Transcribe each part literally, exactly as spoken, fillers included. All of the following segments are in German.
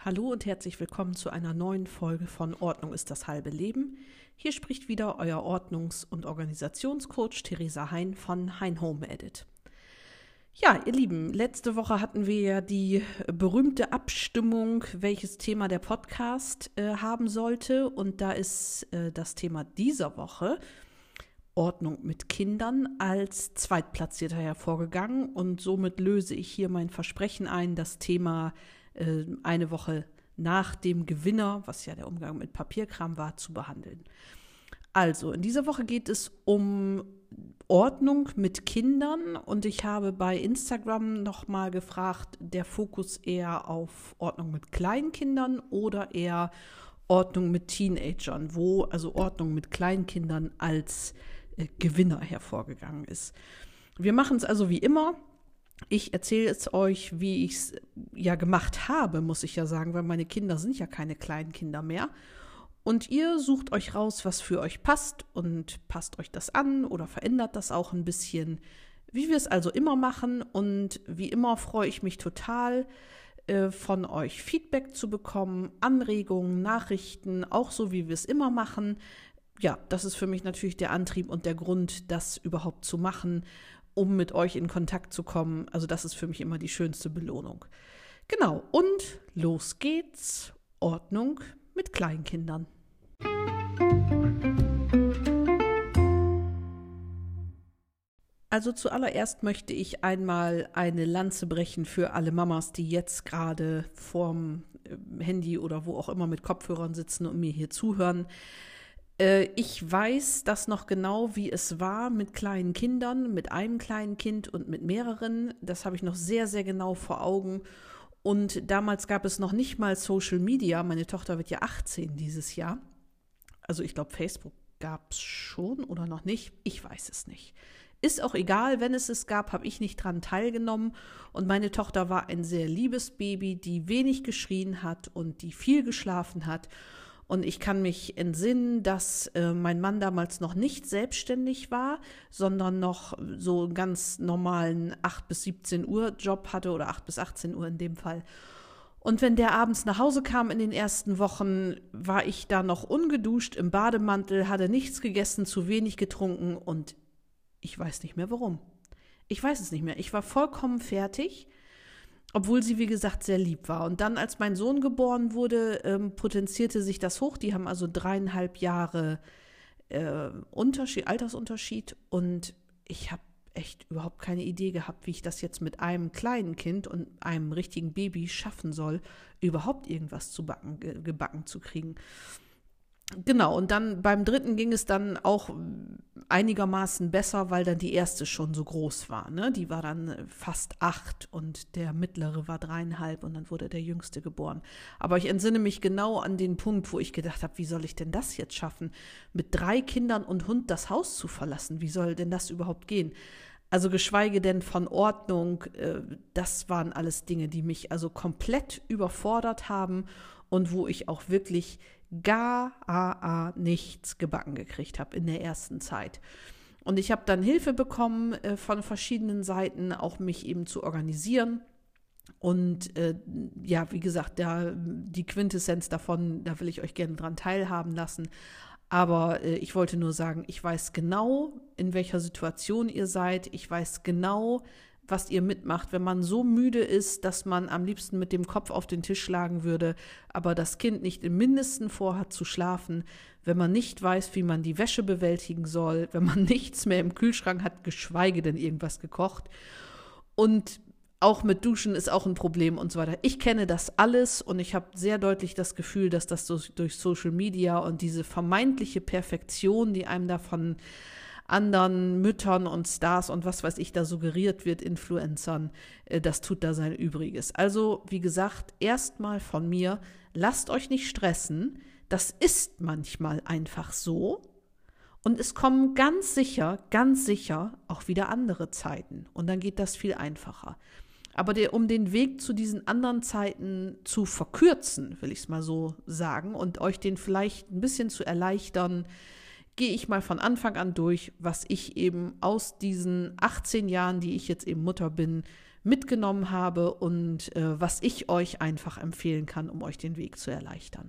Hallo und herzlich willkommen zu einer neuen Folge von Ordnung ist das halbe Leben. Hier spricht wieder euer Ordnungs- und Organisationscoach Theresa Hein von Hein Home Edit. Ja, ihr Lieben, letzte Woche hatten wir ja die berühmte Abstimmung, welches Thema der Podcast äh, haben sollte. Und da ist äh, das Thema dieser Woche Ordnung mit Kindern als Zweitplatzierter hervorgegangen. Und somit löse ich hier mein Versprechen ein, das Thema eine Woche nach dem Gewinner, was ja der Umgang mit Papierkram war, zu behandeln. Also, in dieser Woche geht es um Ordnung mit Kindern und ich habe bei Instagram nochmal gefragt, der Fokus eher auf Ordnung mit Kleinkindern oder eher Ordnung mit Teenagern, wo also Ordnung mit Kleinkindern als äh, Gewinner hervorgegangen ist. Wir machen es also wie immer. Ich erzähle es euch, wie ich es ja gemacht habe, muss ich ja sagen, weil meine Kinder sind ja keine kleinen Kinder mehr. Und ihr sucht euch raus, was für euch passt und passt euch das an oder verändert das auch ein bisschen, wie wir es also immer machen. Und wie immer freue ich mich total, äh, von euch Feedback zu bekommen, Anregungen, Nachrichten, auch so, wie wir es immer machen. Ja, das ist für mich natürlich der Antrieb und der Grund, das überhaupt zu machen, um mit euch in Kontakt zu kommen. Also das ist für mich immer die schönste Belohnung. Genau, und los geht's. Ordnung mit Kleinkindern. Also zuallererst möchte ich einmal eine Lanze brechen für alle Mamas, die jetzt gerade vorm Handy oder wo auch immer mit Kopfhörern sitzen und mir hier zuhören. Ich weiß das noch genau, wie es war mit kleinen Kindern, mit einem kleinen Kind und mit mehreren. Das habe ich noch sehr, sehr genau vor Augen. Und damals gab es noch nicht mal Social Media. Meine Tochter wird ja achtzehn dieses Jahr. Also ich glaube, Facebook gab es schon oder noch nicht. Ich weiß es nicht. Ist auch egal, wenn es es gab, habe ich nicht dran teilgenommen. Und meine Tochter war ein sehr liebes Baby, die wenig geschrien hat und die viel geschlafen hat. Und ich kann mich entsinnen, dass äh, mein Mann damals noch nicht selbstständig war, sondern noch so einen ganz normalen acht bis siebzehn Uhr Job hatte oder acht bis achtzehn Uhr in dem Fall. Und wenn der abends nach Hause kam in den ersten Wochen, war ich da noch ungeduscht im Bademantel, hatte nichts gegessen, zu wenig getrunken und ich weiß nicht mehr warum. Ich weiß es nicht mehr. Ich war vollkommen fertig. Obwohl sie, wie gesagt, sehr lieb war. Und dann, als mein Sohn geboren wurde, ähm, potenzierte sich das hoch. Die haben also dreieinhalb Jahre äh, Unterschied, Altersunterschied. Und ich habe echt überhaupt keine Idee gehabt, wie ich das jetzt mit einem kleinen Kind und einem richtigen Baby schaffen soll, überhaupt irgendwas zu backen, ge- gebacken zu kriegen. Genau, und dann beim dritten ging es dann auch einigermaßen besser, weil dann die erste schon so groß war, ne? Die war dann fast acht und der mittlere war dreieinhalb und dann wurde der jüngste geboren. Aber ich entsinne mich genau an den Punkt, wo ich gedacht habe, wie soll ich denn das jetzt schaffen, mit drei Kindern und Hund das Haus zu verlassen? Wie soll denn das überhaupt gehen? Also geschweige denn von Ordnung, äh, das waren alles Dinge, die mich also komplett überfordert haben und wo ich auch wirklich gar a, a, nichts gebacken gekriegt habe in der ersten Zeit. Und ich habe dann Hilfe bekommen äh, von verschiedenen Seiten, auch mich eben zu organisieren. Und äh, ja, wie gesagt, da, die Quintessenz davon, da will ich euch gerne dran teilhaben lassen. Aber äh, ich wollte nur sagen, ich weiß genau, in welcher Situation ihr seid. Ich weiß genau, was ihr mitmacht, wenn man so müde ist, dass man am liebsten mit dem Kopf auf den Tisch schlagen würde, aber das Kind nicht im Mindesten vorhat zu schlafen, wenn man nicht weiß, wie man die Wäsche bewältigen soll, wenn man nichts mehr im Kühlschrank hat, geschweige denn irgendwas gekocht. Und auch mit Duschen ist auch ein Problem und so weiter. Ich kenne das alles und ich habe sehr deutlich das Gefühl, dass das durch Social Media und diese vermeintliche Perfektion, die einem davon anderen Müttern und Stars und was weiß ich da suggeriert wird, Influencern, das tut da sein Übriges. Also, wie gesagt, erstmal von mir, lasst euch nicht stressen. Das ist manchmal einfach so. Und es kommen ganz sicher, ganz sicher auch wieder andere Zeiten. Und dann geht das viel einfacher. Aber der, um den Weg zu diesen anderen Zeiten zu verkürzen, will ich es mal so sagen, und euch den vielleicht ein bisschen zu erleichtern, gehe ich mal von Anfang an durch, was ich eben aus diesen achtzehn Jahren, die ich jetzt eben Mutter bin, mitgenommen habe und äh, was ich euch einfach empfehlen kann, um euch den Weg zu erleichtern.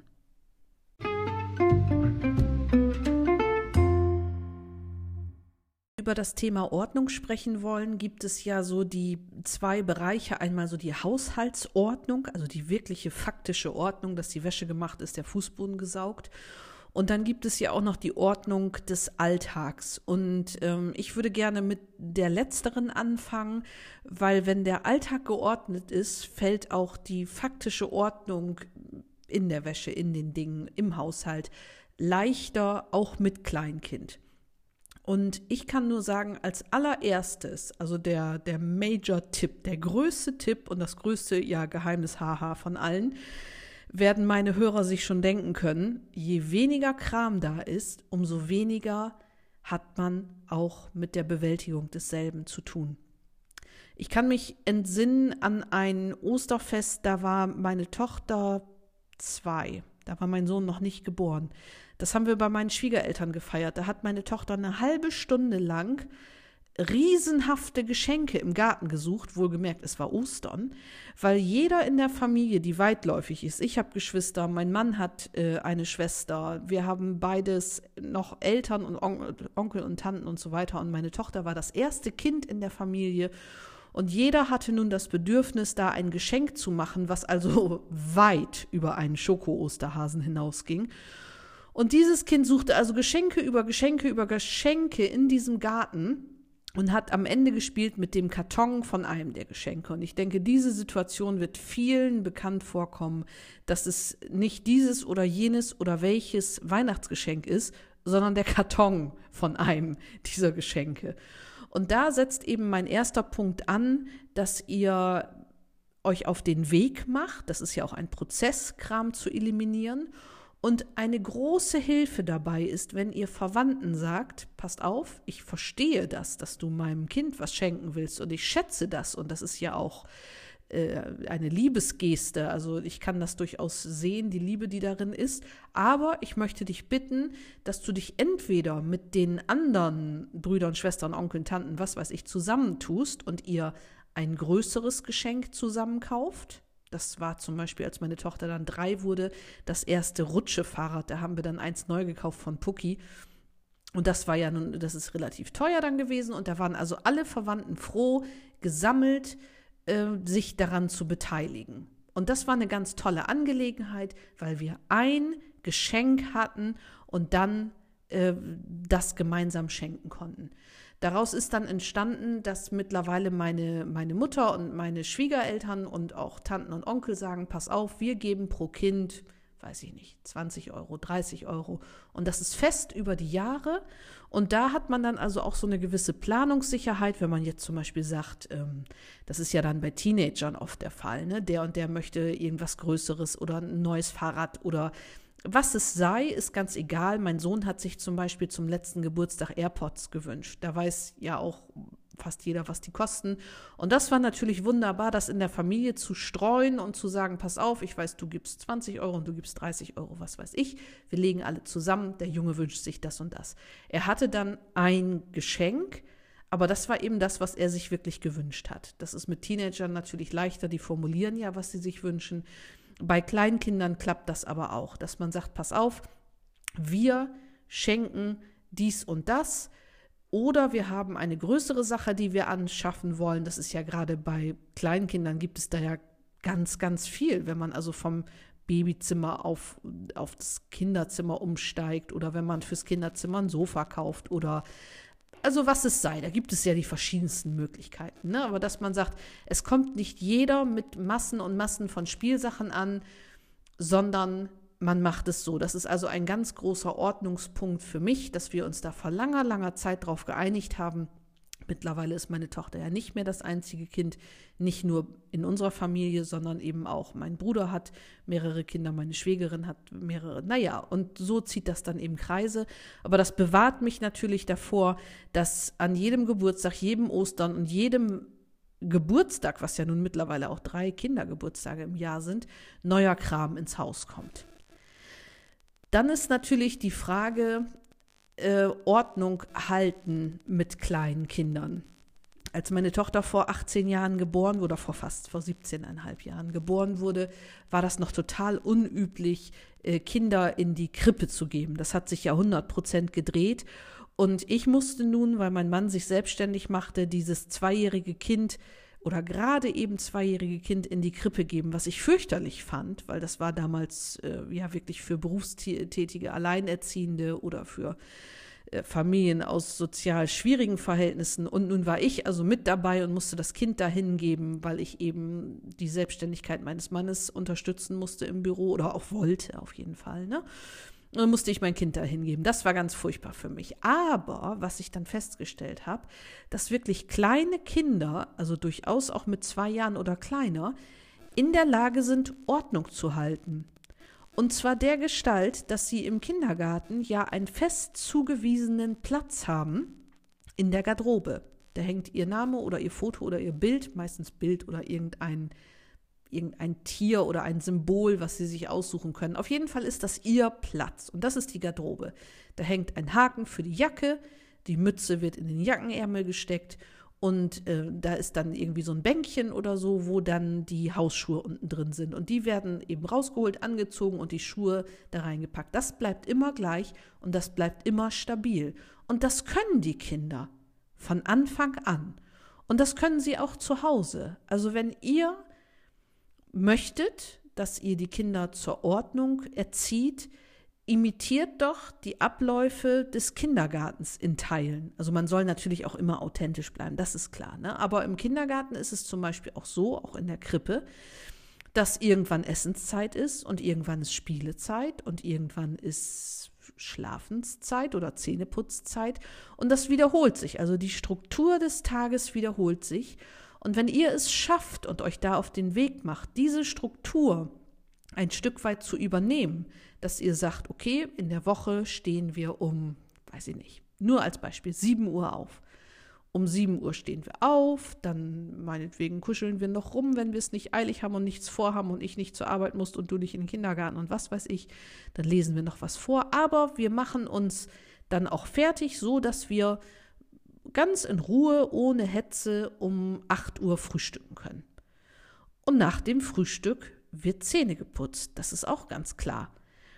Über das Thema Ordnung sprechen wollen, gibt es ja so die zwei Bereiche. Einmal so die Haushaltsordnung, also die wirkliche faktische Ordnung, dass die Wäsche gemacht ist, der Fußboden gesaugt. Und dann gibt es ja auch noch die Ordnung des Alltags. Und ähm, ich würde gerne mit der letzteren anfangen, weil wenn der Alltag geordnet ist, fällt auch die faktische Ordnung in der Wäsche, in den Dingen, im Haushalt leichter, auch mit Kleinkind. Und ich kann nur sagen, als allererstes, also der, der Major-Tipp, der größte Tipp und das größte, ja, Geheimnis haha von allen, werden meine Hörer sich schon denken können, je weniger Kram da ist, umso weniger hat man auch mit der Bewältigung desselben zu tun. Ich kann mich entsinnen an ein Osterfest, da war meine Tochter zwei, da war mein Sohn noch nicht geboren. Das haben wir bei meinen Schwiegereltern gefeiert. Da hat meine Tochter eine halbe Stunde lang riesenhafte Geschenke im Garten gesucht, wohlgemerkt, es war Ostern, weil jeder in der Familie, die weitläufig ist, ich habe Geschwister, mein Mann hat äh, eine Schwester, wir haben beides noch Eltern und On- Onkel und Tanten und so weiter und meine Tochter war das erste Kind in der Familie und jeder hatte nun das Bedürfnis, da ein Geschenk zu machen, was also weit über einen Schoko-Osterhasen hinausging. Und dieses Kind suchte also Geschenke über Geschenke über Geschenke in diesem Garten und hat am Ende gespielt mit dem Karton von einem der Geschenke. Und ich denke, diese Situation wird vielen bekannt vorkommen, dass es nicht dieses oder jenes oder welches Weihnachtsgeschenk ist, sondern der Karton von einem dieser Geschenke. Und da setzt eben mein erster Punkt an, dass ihr euch auf den Weg macht. Das ist ja auch ein Prozess, Kram zu eliminieren. Und eine große Hilfe dabei ist, wenn ihr Verwandten sagt, passt auf, ich verstehe das, dass du meinem Kind was schenken willst und ich schätze das und das ist ja auch äh, eine Liebesgeste, also ich kann das durchaus sehen, die Liebe, die darin ist, aber ich möchte dich bitten, dass du dich entweder mit den anderen Brüdern, Schwestern, Onkeln, Tanten, was weiß ich, zusammentust und ihr ein größeres Geschenk zusammenkauft. Das war zum Beispiel, als meine Tochter dann drei wurde, das erste Rutschefahrrad. Da haben wir dann eins neu gekauft von Pucki. Und das war ja nun, das ist relativ teuer dann gewesen. Und da waren also alle Verwandten froh, gesammelt, äh, sich daran zu beteiligen. Und das war eine ganz tolle Angelegenheit, weil wir ein Geschenk hatten und dann äh, das gemeinsam schenken konnten. Daraus ist dann entstanden, dass mittlerweile meine, meine Mutter und meine Schwiegereltern und auch Tanten und Onkel sagen, pass auf, wir geben pro Kind, weiß ich nicht, zwanzig Euro, dreißig Euro. Und das ist fest über die Jahre. Und da hat man dann also auch so eine gewisse Planungssicherheit, wenn man jetzt zum Beispiel sagt, ähm, das ist ja dann bei Teenagern oft der Fall, ne? Der und der möchte irgendwas Größeres oder ein neues Fahrrad oder was es sei, ist ganz egal. Mein Sohn hat sich zum Beispiel zum letzten Geburtstag AirPods gewünscht. Da weiß ja auch fast jeder, was die kosten. Und das war natürlich wunderbar, das in der Familie zu streuen und zu sagen, pass auf, ich weiß, du gibst zwanzig Euro und du gibst dreißig Euro, was weiß ich. Wir legen alle zusammen, der Junge wünscht sich das und das. Er hatte dann ein Geschenk, aber das war eben das, was er sich wirklich gewünscht hat. Das ist mit Teenagern natürlich leichter, die formulieren ja, was sie sich wünschen. Bei Kleinkindern klappt das aber auch, dass man sagt, pass auf, wir schenken dies und das oder wir haben eine größere Sache, die wir anschaffen wollen. Das ist ja gerade bei Kleinkindern gibt es da ja ganz, ganz viel, wenn man also vom Babyzimmer auf, auf das Kinderzimmer umsteigt oder wenn man fürs Kinderzimmer ein Sofa kauft oder also was es sei, da gibt es ja die verschiedensten Möglichkeiten, ne? Aber dass man sagt, es kommt nicht jeder mit Massen und Massen von Spielsachen an, sondern man macht es so. Das ist also ein ganz großer Ordnungspunkt für mich, dass wir uns da vor langer, langer Zeit drauf geeinigt haben. Mittlerweile ist meine Tochter ja nicht mehr das einzige Kind, nicht nur in unserer Familie, sondern eben auch mein Bruder hat mehrere Kinder, meine Schwägerin hat mehrere, naja, und so zieht das dann eben Kreise. Aber das bewahrt mich natürlich davor, dass an jedem Geburtstag, jedem Ostern und jedem Geburtstag, was ja nun mittlerweile auch drei Kindergeburtstage im Jahr sind, neuer Kram ins Haus kommt. Dann ist natürlich die Frage, Äh, Ordnung halten mit kleinen Kindern. Als meine Tochter vor achtzehn Jahren geboren wurde, vor fast, vor siebzehneinhalb Jahren geboren wurde, war das noch total unüblich, Kinder in die Krippe zu geben. Das hat sich ja hundert Prozent gedreht. Und ich musste nun, weil mein Mann sich selbstständig machte, dieses zweijährige Kind oder gerade eben zweijährige Kind in die Krippe geben, was ich fürchterlich fand, weil das war damals äh, ja wirklich für berufstätige Alleinerziehende oder für äh, Familien aus sozial schwierigen Verhältnissen. Und nun war ich also mit dabei und musste das Kind dahin geben, weil ich eben die Selbstständigkeit meines Mannes unterstützen musste im Büro oder auch wollte auf jeden Fall, ne? Und dann musste ich mein Kind da hingeben. Das war ganz furchtbar für mich. Aber was ich dann festgestellt habe, dass wirklich kleine Kinder, also durchaus auch mit zwei Jahren oder kleiner, in der Lage sind, Ordnung zu halten. Und zwar der Gestalt, dass sie im Kindergarten ja einen fest zugewiesenen Platz haben in der Garderobe. Da hängt ihr Name oder ihr Foto oder ihr Bild, meistens Bild oder irgendein irgendein Tier oder ein Symbol, was sie sich aussuchen können. Auf jeden Fall ist das ihr Platz und das ist die Garderobe. Da hängt ein Haken für die Jacke, die Mütze wird in den Jackenärmel gesteckt und äh, da ist dann irgendwie so ein Bänkchen oder so, wo dann die Hausschuhe unten drin sind und die werden eben rausgeholt, angezogen und die Schuhe da reingepackt. Das bleibt immer gleich und das bleibt immer stabil und das können die Kinder von Anfang an und das können sie auch zu Hause. Also wenn ihr möchtet, dass ihr die Kinder zur Ordnung erzieht, imitiert doch die Abläufe des Kindergartens in Teilen. Also man soll natürlich auch immer authentisch bleiben, das ist klar, ne? Aber im Kindergarten ist es zum Beispiel auch so, auch in der Krippe, dass irgendwann Essenszeit ist und irgendwann ist Spielezeit und irgendwann ist Schlafenszeit oder Zähneputzzeit und das wiederholt sich. Also die Struktur des Tages wiederholt sich. Und wenn ihr es schafft und euch da auf den Weg macht, diese Struktur ein Stück weit zu übernehmen, dass ihr sagt, okay, in der Woche stehen wir um, weiß ich nicht, nur als Beispiel, sieben Uhr auf. Um sieben Uhr stehen wir auf, dann meinetwegen kuscheln wir noch rum, wenn wir es nicht eilig haben und nichts vorhaben und ich nicht zur Arbeit muss und du nicht in den Kindergarten und was weiß ich, dann lesen wir noch was vor. Aber wir machen uns dann auch fertig, so dass wir ganz in Ruhe, ohne Hetze, um acht Uhr frühstücken können. Und nach dem Frühstück wird Zähne geputzt, das ist auch ganz klar.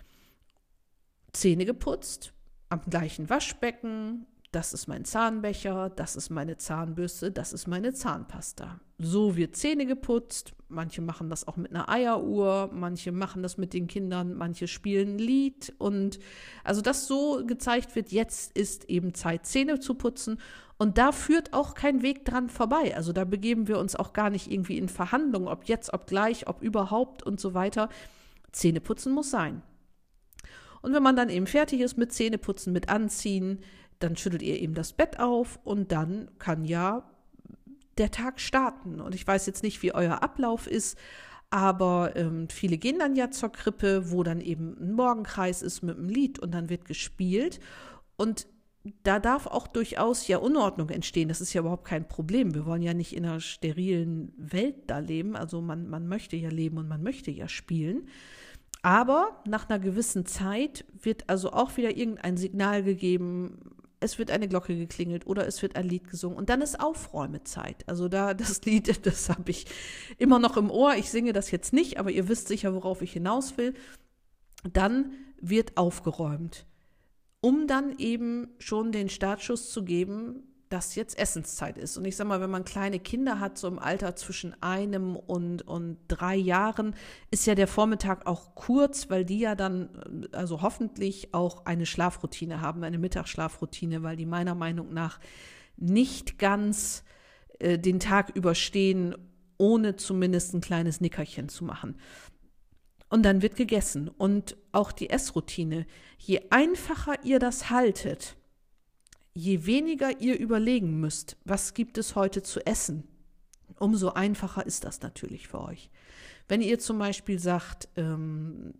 Zähne geputzt, am gleichen Waschbecken, das ist mein Zahnbecher, das ist meine Zahnbürste, das ist meine Zahnpasta. So wird Zähne geputzt, manche machen das auch mit einer Eieruhr, manche machen das mit den Kindern, manche spielen ein Lied und also dass so gezeigt wird, jetzt ist eben Zeit, Zähne zu putzen und da führt auch kein Weg dran vorbei. Also da begeben wir uns auch gar nicht irgendwie in Verhandlungen, ob jetzt, ob gleich, ob überhaupt und so weiter. Zähneputzen muss sein. Und wenn man dann eben fertig ist mit Zähneputzen, mit Anziehen, dann schüttelt ihr eben das Bett auf und dann kann ja der Tag starten. Und ich weiß jetzt nicht, wie euer Ablauf ist, aber ähm, viele gehen dann ja zur Krippe, wo dann eben ein Morgenkreis ist mit einem Lied und dann wird gespielt. Und da darf auch durchaus ja Unordnung entstehen. Das ist ja überhaupt kein Problem. Wir wollen ja nicht in einer sterilen Welt da leben. Also man, man möchte ja leben und man möchte ja spielen. Aber nach einer gewissen Zeit wird also auch wieder irgendein Signal gegeben, es wird eine Glocke geklingelt oder es wird ein Lied gesungen und dann ist Aufräumezeit. Also da das Lied, das habe ich immer noch im Ohr. Ich singe das jetzt nicht, aber ihr wisst sicher, worauf ich hinaus will. Dann wird aufgeräumt, um dann eben schon den Startschuss zu geben, dass jetzt Essenszeit ist. Und ich sage mal, wenn man kleine Kinder hat, so im Alter zwischen einem und, und drei Jahren, ist ja der Vormittag auch kurz, weil die ja dann, also hoffentlich auch eine Schlafroutine haben, eine Mittagsschlafroutine, weil die meiner Meinung nach nicht ganz äh, den Tag überstehen, ohne zumindest ein kleines Nickerchen zu machen. Und dann wird gegessen. Und auch die Essroutine, je einfacher ihr das haltet, je weniger ihr überlegen müsst, was gibt es heute zu essen, umso einfacher ist das natürlich für euch. Wenn ihr zum Beispiel sagt, ähm,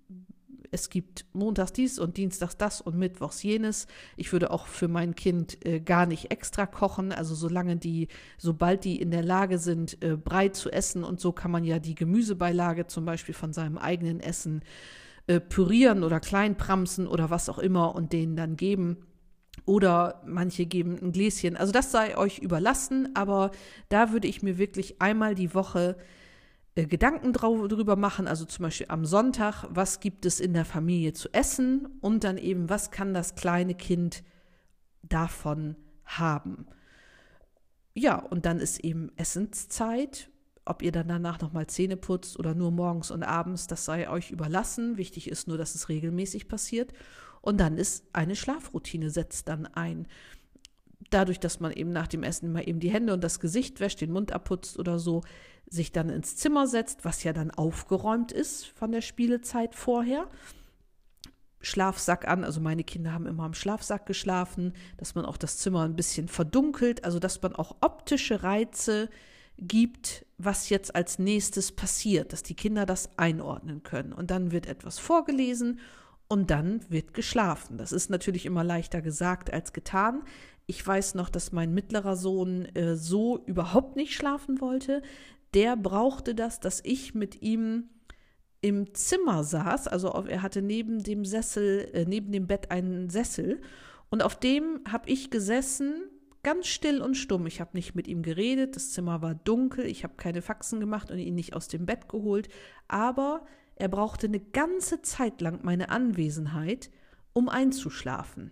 es gibt montags dies und dienstags das und mittwochs jenes, ich würde auch für mein Kind äh, gar nicht extra kochen, also solange die, sobald die in der Lage sind, äh, Brei zu essen und so kann man ja die Gemüsebeilage zum Beispiel von seinem eigenen Essen äh, pürieren oder kleinpramsen oder was auch immer und denen dann geben. Oder manche geben ein Gläschen. Also das sei euch überlassen, aber da würde ich mir wirklich einmal die Woche äh, Gedanken drau- drüber machen. Also zum Beispiel am Sonntag, was gibt es in der Familie zu essen? Und dann eben, was kann das kleine Kind davon haben? Ja, und dann ist eben Essenszeit. Ob ihr dann danach nochmal Zähne putzt oder nur morgens und abends, das sei euch überlassen. Wichtig ist nur, dass es regelmäßig passiert. Und dann ist eine Schlafroutine, setzt dann ein. Dadurch, dass man eben nach dem Essen mal eben die Hände und das Gesicht wäscht, den Mund abputzt oder so, sich dann ins Zimmer setzt, was ja dann aufgeräumt ist von der Spielezeit vorher. Schlafsack an, also meine Kinder haben immer am Schlafsack geschlafen, dass man auch das Zimmer ein bisschen verdunkelt, also dass man auch optische Reize gibt, was jetzt als nächstes passiert, dass die Kinder das einordnen können. Und dann wird etwas vorgelesen und dann wird geschlafen. Das ist natürlich immer leichter gesagt als getan. Ich weiß noch, dass mein mittlerer Sohn äh, so überhaupt nicht schlafen wollte. Der brauchte das, dass ich mit ihm im Zimmer saß. Also er hatte neben dem Sessel, äh, neben dem Bett einen Sessel. Und auf dem habe ich gesessen, ganz still und stumm. Ich habe nicht mit ihm geredet. Das Zimmer war dunkel. Ich habe keine Faxen gemacht und ihn nicht aus dem Bett geholt. Aber er brauchte eine ganze Zeit lang meine Anwesenheit, um einzuschlafen.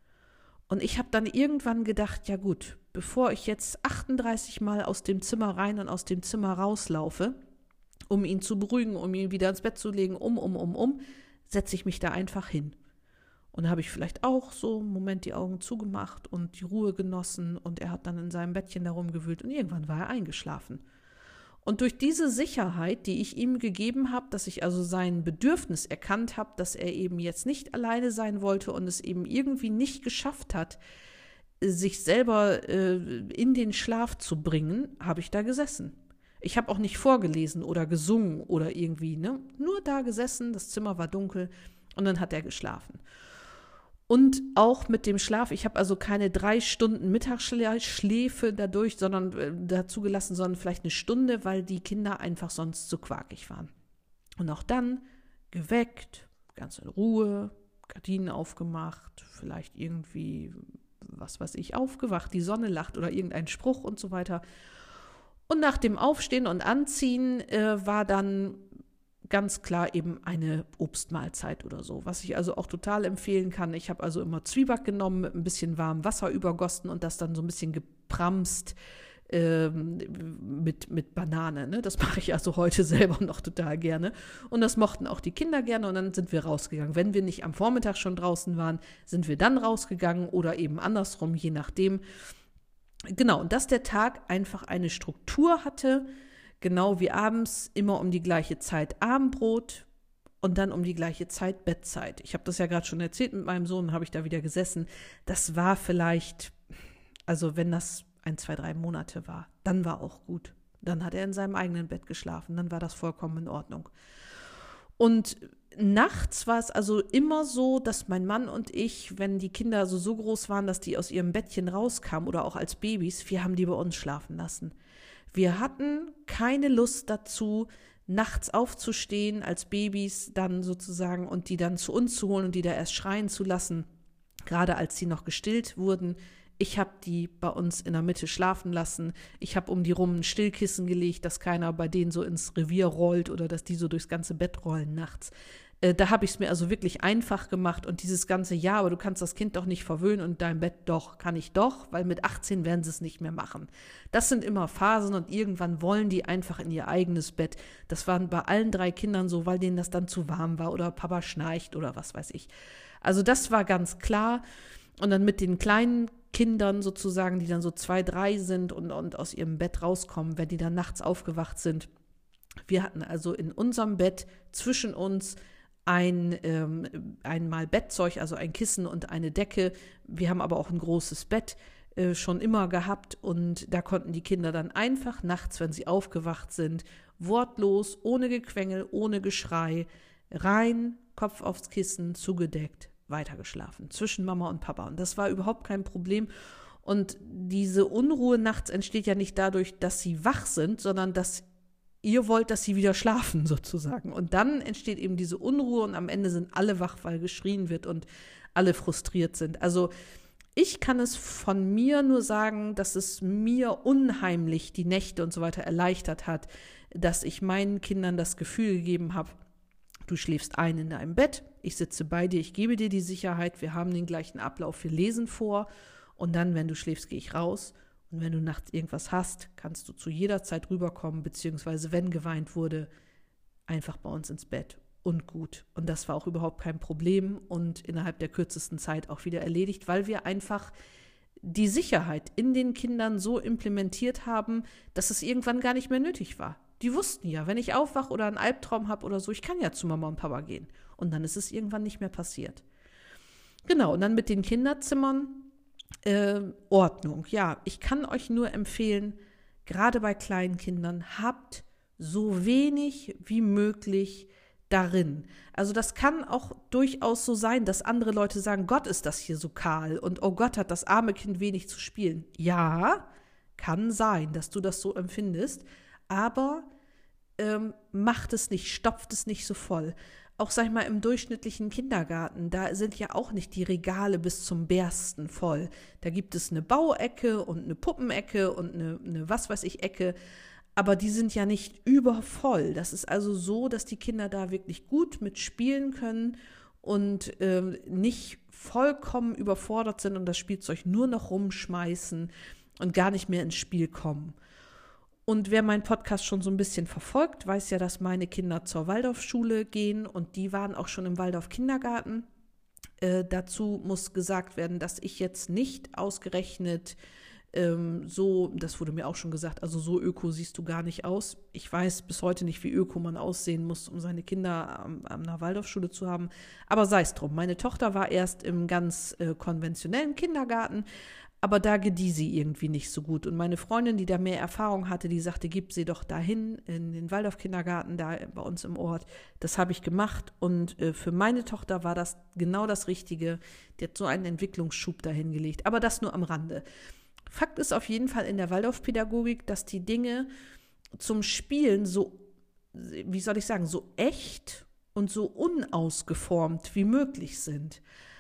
Und ich habe dann irgendwann gedacht, ja gut, bevor ich jetzt achtunddreißig Mal aus dem Zimmer rein und aus dem Zimmer rauslaufe, um ihn zu beruhigen, um ihn wieder ins Bett zu legen, um, um, um, um, setze ich mich da einfach hin. Und da habe ich vielleicht auch so einen Moment die Augen zugemacht und die Ruhe genossen und er hat dann in seinem Bettchen da rumgewühlt und irgendwann war er eingeschlafen. Und durch diese Sicherheit, die ich ihm gegeben habe, dass ich also sein Bedürfnis erkannt habe, dass er eben jetzt nicht alleine sein wollte und es eben irgendwie nicht geschafft hat, sich selber äh, in den Schlaf zu bringen, habe ich da gesessen. Ich habe auch nicht vorgelesen oder gesungen oder irgendwie, ne? Nur da gesessen, das Zimmer war dunkel und dann hat er geschlafen. Und auch mit dem Schlaf, ich habe also keine drei Stunden Mittagsschläfe dadurch, sondern äh, dazu gelassen, sondern vielleicht eine Stunde, weil die Kinder einfach sonst zu quakig waren. Und auch dann geweckt, ganz in Ruhe, Gardinen aufgemacht, vielleicht irgendwie, was weiß ich, aufgewacht, die Sonne lacht oder irgendein Spruch und so weiter. Und nach dem Aufstehen und Anziehen äh, war dann ganz klar eben eine Obstmahlzeit oder so, was ich also auch total empfehlen kann. Ich habe also immer Zwieback genommen, mit ein bisschen warmem Wasser übergossen und das dann so ein bisschen gepramst ähm, mit, mit Banane. Ne? Das mache ich also heute selber noch total gerne. Und das mochten auch die Kinder gerne und dann sind wir rausgegangen. Wenn wir nicht am Vormittag schon draußen waren, sind wir dann rausgegangen oder eben andersrum, je nachdem. Genau, und dass der Tag einfach eine Struktur hatte, genau wie abends, immer um die gleiche Zeit Abendbrot und dann um die gleiche Zeit Bettzeit. Ich habe das ja gerade schon erzählt, mit meinem Sohn habe ich da wieder gesessen. Das war vielleicht, also wenn das ein, zwei, drei Monate war, dann war auch gut. Dann hat er in seinem eigenen Bett geschlafen, dann war das vollkommen in Ordnung. Und nachts war es also immer so, dass mein Mann und ich, wenn die Kinder also so groß waren, dass die aus ihrem Bettchen rauskamen oder auch als Babys, wir haben die bei uns schlafen lassen. Wir hatten keine Lust dazu, nachts aufzustehen als Babys dann sozusagen und die dann zu uns zu holen und die da erst schreien zu lassen, gerade als sie noch gestillt wurden. Ich habe die bei uns in der Mitte schlafen lassen. Ich habe um die rum ein Stillkissen gelegt, dass keiner bei denen so ins Revier rollt oder dass die so durchs ganze Bett rollen nachts. Äh, da habe ich es mir also wirklich einfach gemacht und dieses ganze Jahr, aber du kannst das Kind doch nicht verwöhnen und dein Bett doch, kann ich doch, weil mit achtzehn werden sie es nicht mehr machen. Das sind immer Phasen und irgendwann wollen die einfach in ihr eigenes Bett. Das waren bei allen drei Kindern so, weil denen das dann zu warm war oder Papa schnarcht oder was weiß ich. Also das war ganz klar. Und dann mit den kleinen Kindern sozusagen, die dann so zwei, drei sind und, und aus ihrem Bett rauskommen, wenn die dann nachts aufgewacht sind. Wir hatten also in unserem Bett zwischen uns ein ähm, einmal Bettzeug, also ein Kissen und eine Decke. Wir haben aber auch ein großes Bett äh, schon immer gehabt und da konnten die Kinder dann einfach nachts, wenn sie aufgewacht sind, wortlos, ohne Gequengel, ohne Geschrei, rein, Kopf aufs Kissen, zugedeckt, weitergeschlafen, zwischen Mama und Papa. Und das war überhaupt kein Problem. Und diese Unruhe nachts entsteht ja nicht dadurch, dass sie wach sind, sondern dass ihr wollt, dass sie wieder schlafen sozusagen. Und dann entsteht eben diese Unruhe und am Ende sind alle wach, weil geschrien wird und alle frustriert sind. Also Ich kann es von mir nur sagen, dass es mir unheimlich die Nächte und so weiter erleichtert hat, dass ich meinen Kindern das Gefühl gegeben habe, du schläfst ein in deinem Bett, ich sitze bei dir, ich gebe dir die Sicherheit, wir haben den gleichen Ablauf, wir lesen vor und dann, wenn du schläfst, gehe ich raus. Und wenn du nachts irgendwas hast, kannst du zu jeder Zeit rüberkommen, beziehungsweise wenn geweint wurde, einfach bei uns ins Bett und gut. Und das war auch überhaupt kein Problem und innerhalb der kürzesten Zeit auch wieder erledigt, weil wir einfach die Sicherheit in den Kindern so implementiert haben, dass es irgendwann gar nicht mehr nötig war. Die wussten ja, wenn ich aufwache oder einen Albtraum habe oder so, ich kann ja zu Mama und Papa gehen. Und dann ist es irgendwann nicht mehr passiert. Genau, und dann mit den Kinderzimmern, äh, Ordnung. Ja, ich kann euch nur empfehlen, gerade bei kleinen Kindern, habt so wenig wie möglich darin. Also das kann auch durchaus so sein, dass andere Leute sagen, Gott, ist das hier so kahl und oh Gott, hat das arme Kind wenig zu spielen. Ja, kann sein, dass du das so empfindest, aber ähm, macht es nicht, stopft es nicht so voll. Auch, sag ich mal, im durchschnittlichen Kindergarten, da sind ja auch nicht die Regale bis zum Bersten voll. Da gibt es eine Bauecke und eine Puppenecke und eine, eine was weiß ich Ecke, aber die sind ja nicht übervoll. Das ist also so, dass die Kinder da wirklich gut mitspielen können und äh, nicht vollkommen überfordert sind und das Spielzeug nur noch rumschmeißen und gar nicht mehr ins Spiel kommen. Und wer meinen Podcast schon so ein bisschen verfolgt, weiß ja, dass meine Kinder zur Waldorfschule gehen und die waren auch schon im Waldorf-Kindergarten. Äh, dazu muss gesagt werden, dass ich jetzt nicht ausgerechnet ähm, so, das wurde mir auch schon gesagt, also so öko siehst du gar nicht aus. Ich weiß bis heute nicht, wie öko man aussehen muss, um seine Kinder an einer Waldorfschule zu haben. Aber sei es drum. Meine Tochter war erst im ganz äh, konventionellen Kindergarten, aber da gedieh sie irgendwie nicht so gut. Und meine Freundin, die da mehr Erfahrung hatte, die sagte, gib sie doch dahin in den Waldorf-Kindergarten, da bei uns im Ort. Das habe ich gemacht. Und äh, für meine Tochter war das genau das Richtige. Die hat so einen Entwicklungsschub dahin gelegt. Aber das nur am Rande. Fakt ist auf jeden Fall in der Waldorfpädagogik, dass die Dinge zum Spielen so, wie soll ich sagen, so echt und so unausgeformt wie möglich sind.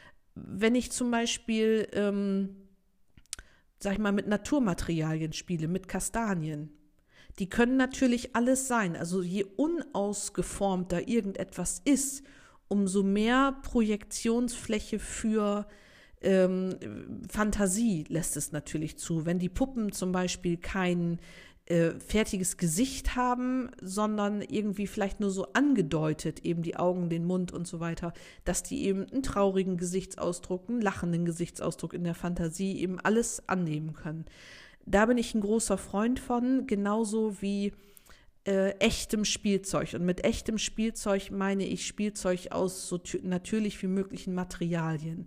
Wenn ich zum Beispiel ähm, sag ich mal, mit Naturmaterialien spiele, mit Kastanien. Die können natürlich alles sein. Also je unausgeformter irgendetwas ist, umso mehr Projektionsfläche für ähm, Fantasie lässt es natürlich zu. Wenn die Puppen zum Beispiel kein äh, fertiges Gesicht haben, sondern irgendwie vielleicht nur so angedeutet, eben die Augen, den Mund und so weiter, dass die eben einen traurigen Gesichtsausdruck, einen lachenden Gesichtsausdruck in der Fantasie eben alles annehmen können. Da bin ich ein großer Freund von, genauso wie äh, echtem Spielzeug. Und mit echtem Spielzeug meine ich Spielzeug aus so t- natürlich wie möglichen Materialien.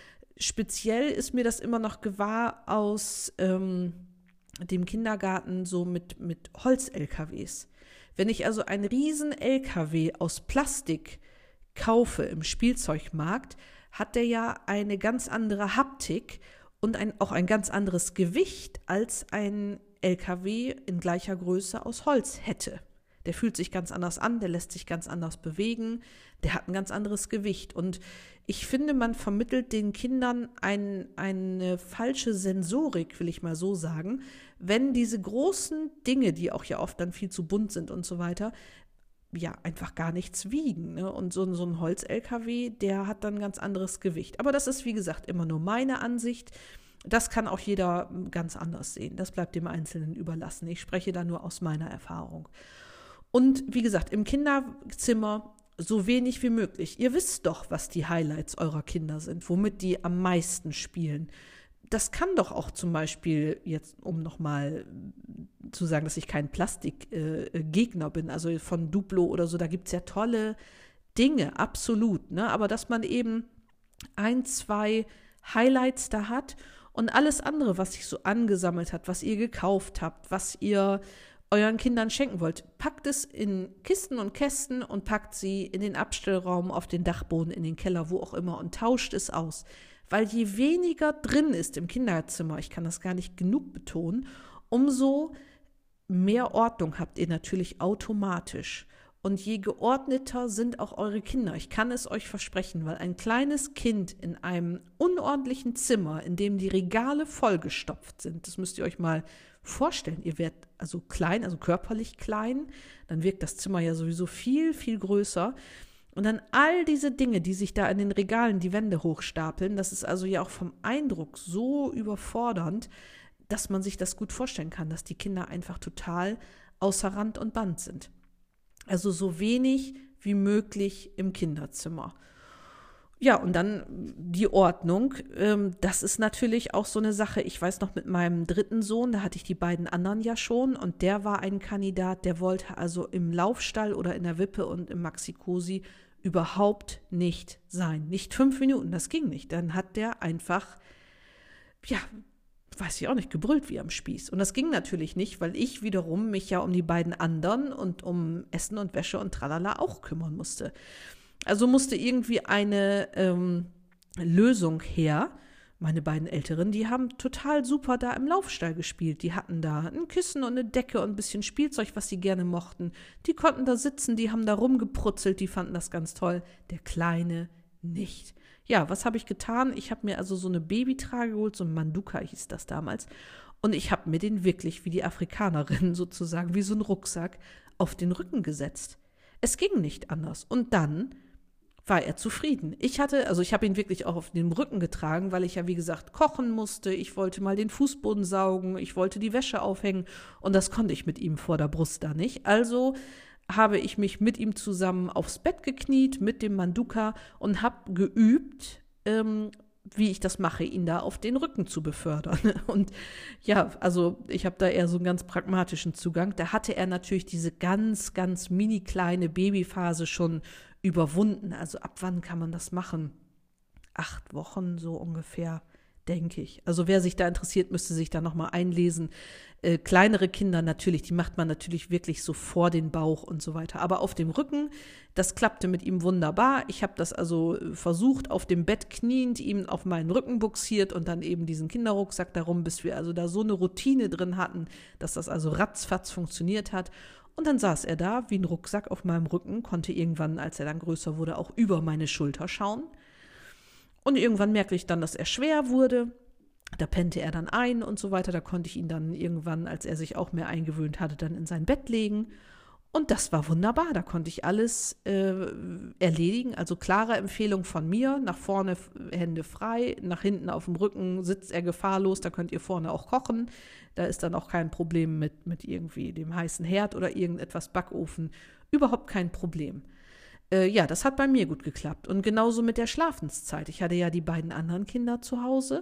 Speziell ist mir das immer noch gewahr aus ähm, dem Kindergarten so mit, mit Holz-L K Ws. Wenn ich also einen riesen L K W aus Plastik kaufe im Spielzeugmarkt, hat der ja eine ganz andere Haptik und ein, auch ein ganz anderes Gewicht als ein L K W in gleicher Größe aus Holz hätte. Der fühlt sich ganz anders an, der lässt sich ganz anders bewegen, der hat ein ganz anderes Gewicht. Und ich finde, man vermittelt den Kindern ein, eine falsche Sensorik, will ich mal so sagen, wenn diese großen Dinge, die auch ja oft dann viel zu bunt sind und so weiter, ja, einfach gar nichts wiegen. Ne? Und so, so ein Holz-L K W, der hat dann ein ganz anderes Gewicht. Aber das ist, wie gesagt, immer nur meine Ansicht. Das kann auch jeder ganz anders sehen. Das bleibt dem Einzelnen überlassen. Ich spreche da nur aus meiner Erfahrung. Und wie gesagt, im Kinderzimmer so wenig wie möglich. Ihr wisst doch, was die Highlights eurer Kinder sind, womit die am meisten spielen. Das kann doch auch zum Beispiel, jetzt um nochmal zu sagen, dass ich kein Plastikgegner äh, bin, also von Duplo oder so, da gibt es ja tolle Dinge, absolut. Ne? Aber dass man eben ein, zwei Highlights da hat und alles andere, was sich so angesammelt hat, was ihr gekauft habt, was ihr euren Kindern schenken wollt, packt es in Kisten und Kästen und packt sie in den Abstellraum, auf den Dachboden, in den Keller, wo auch immer und tauscht es aus. Weil je weniger drin ist im Kinderzimmer, ich kann das gar nicht genug betonen, umso mehr Ordnung habt ihr natürlich automatisch. Und je geordneter sind auch eure Kinder. Ich kann es euch versprechen, weil ein kleines Kind in einem unordentlichen Zimmer, in dem die Regale vollgestopft sind, das müsst ihr euch mal vorstellen. Ihr werdet also klein, also körperlich klein, dann wirkt das Zimmer ja sowieso viel, viel größer. Und dann all diese Dinge, die sich da in den Regalen die Wände hochstapeln, das ist also ja auch vom Eindruck so überfordernd, dass man sich das gut vorstellen kann, dass die Kinder einfach total außer Rand und Band sind. Also so wenig wie möglich im Kinderzimmer. Ja, und dann die Ordnung. Ähm, das ist natürlich auch so eine Sache. Ich weiß noch, mit meinem dritten Sohn, da hatte ich die beiden anderen ja schon. Und der war ein Kandidat, der wollte also im Laufstall oder in der Wippe und im Maxi-Cosi überhaupt nicht sein. Nicht fünf Minuten, das ging nicht. Dann hat der einfach, ja, weiß ich auch nicht, gebrüllt wie am Spieß. Und das ging natürlich nicht, weil ich wiederum mich ja um die beiden anderen und um Essen und Wäsche und tralala auch kümmern musste. Also musste irgendwie eine ähm, Lösung her. Meine beiden Älteren, die haben total super da im Laufstall gespielt. Die hatten da ein Kissen und eine Decke und ein bisschen Spielzeug, was sie gerne mochten. Die konnten da sitzen, die haben da rumgeprutzelt, die fanden das ganz toll. Der Kleine nicht. Ja, was habe ich getan? Ich habe mir also so eine Babytrage geholt, so ein Manduka hieß das damals. Und ich habe mir den wirklich wie die Afrikanerin sozusagen, wie so ein Rucksack, auf den Rücken gesetzt. Es ging nicht anders. Und dann war er zufrieden. Ich hatte, also ich habe ihn wirklich auch auf den Rücken getragen, weil ich ja, wie gesagt, kochen musste. Ich wollte mal den Fußboden saugen, ich wollte die Wäsche aufhängen und das konnte ich mit ihm vor der Brust da nicht. Also habe ich mich mit ihm zusammen aufs Bett gekniet, mit dem Manduka und habe geübt, ähm, wie ich das mache, ihn da auf den Rücken zu befördern. Und ja, also ich habe da eher so einen ganz pragmatischen Zugang. Da hatte er natürlich diese ganz, ganz mini kleine Babyphase schon überwunden. Also ab wann kann man das machen? Acht Wochen so ungefähr, denke ich. Also wer sich da interessiert, müsste sich da nochmal einlesen. Äh, kleinere Kinder natürlich, die macht man natürlich wirklich so vor den Bauch und so weiter. Aber auf dem Rücken, das klappte mit ihm wunderbar. Ich habe das also versucht, auf dem Bett kniend, ihm auf meinen Rücken buxiert und dann eben diesen Kinderrucksack darum, bis wir also da so eine Routine drin hatten, dass das also ratzfatz funktioniert hat. Und dann saß er da wie ein Rucksack auf meinem Rücken, konnte irgendwann, als er dann größer wurde, auch über meine Schulter schauen. Und irgendwann merkte ich dann, dass er schwer wurde. Da pennte er dann ein und so weiter. Da konnte ich ihn dann irgendwann, als er sich auch mehr eingewöhnt hatte, dann in sein Bett legen. Und das war wunderbar. Da konnte ich alles äh, erledigen. Also klare Empfehlung von mir. Nach vorne Hände frei, nach hinten auf dem Rücken sitzt er gefahrlos. Da könnt ihr vorne auch kochen. Da ist dann auch kein Problem mit, mit irgendwie dem heißen Herd oder irgendetwas Backofen. Überhaupt kein Problem. Äh, ja, das hat bei mir gut geklappt. Und genauso mit der Schlafenszeit. Ich hatte ja die beiden anderen Kinder zu Hause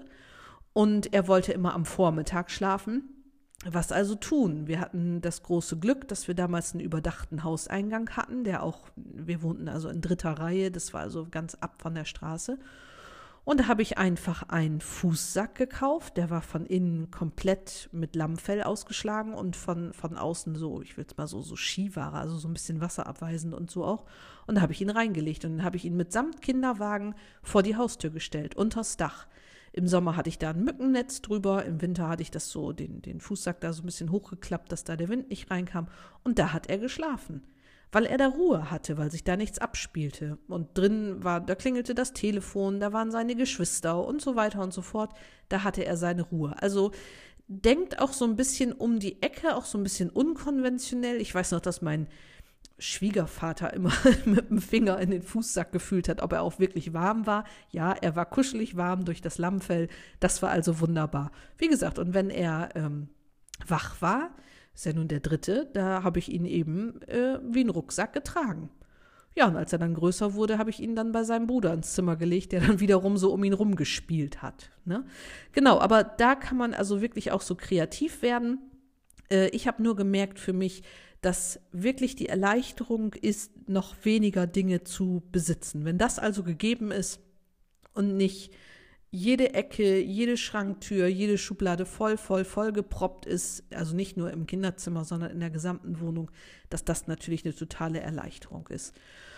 und er wollte immer am Vormittag schlafen. Was also tun? Wir hatten das große Glück, dass wir damals einen überdachten Hauseingang hatten, der auch, wir wohnten also in dritter Reihe, das war also ganz ab von der Straße. Und da habe ich einfach einen Fußsack gekauft, der war von innen komplett mit Lammfell ausgeschlagen und von, von außen so, ich will es mal so, so Skiware, also so ein bisschen wasserabweisend und so auch. Und da habe ich ihn reingelegt und dann habe ich ihn mitsamt Kinderwagen vor die Haustür gestellt, unters Dach. Im Sommer hatte ich da ein Mückennetz drüber, im Winter hatte ich das so, den, den Fußsack da so ein bisschen hochgeklappt, dass da der Wind nicht reinkam. Und da hat er geschlafen, weil er da Ruhe hatte, weil sich da nichts abspielte. Und drin war, da klingelte das Telefon, da waren seine Geschwister und so weiter und so fort. Da hatte er seine Ruhe. Also denkt auch so ein bisschen um die Ecke, auch so ein bisschen unkonventionell. Ich weiß noch, dass mein Schwiegervater immer mit dem Finger in den Fußsack gefühlt hat, ob er auch wirklich warm war. Ja, er war kuschelig warm durch das Lammfell. Das war also wunderbar. Wie gesagt, und wenn er ähm, wach war, ist ja nun der dritte, da habe ich ihn eben äh, wie einen Rucksack getragen. Ja, und als er dann größer wurde, habe ich ihn dann bei seinem Bruder ins Zimmer gelegt, der dann wiederum so um ihn rumgespielt hat. Ne? Genau, aber da kann man also wirklich auch so kreativ werden. Äh, ich habe nur gemerkt für mich, dass wirklich die Erleichterung ist, noch weniger Dinge zu besitzen. Wenn das also gegeben ist und nicht jede Ecke, jede Schranktür, jede Schublade voll, voll, voll geproppt ist, also nicht nur im Kinderzimmer, sondern in der gesamten Wohnung, dass das natürlich eine totale Erleichterung ist.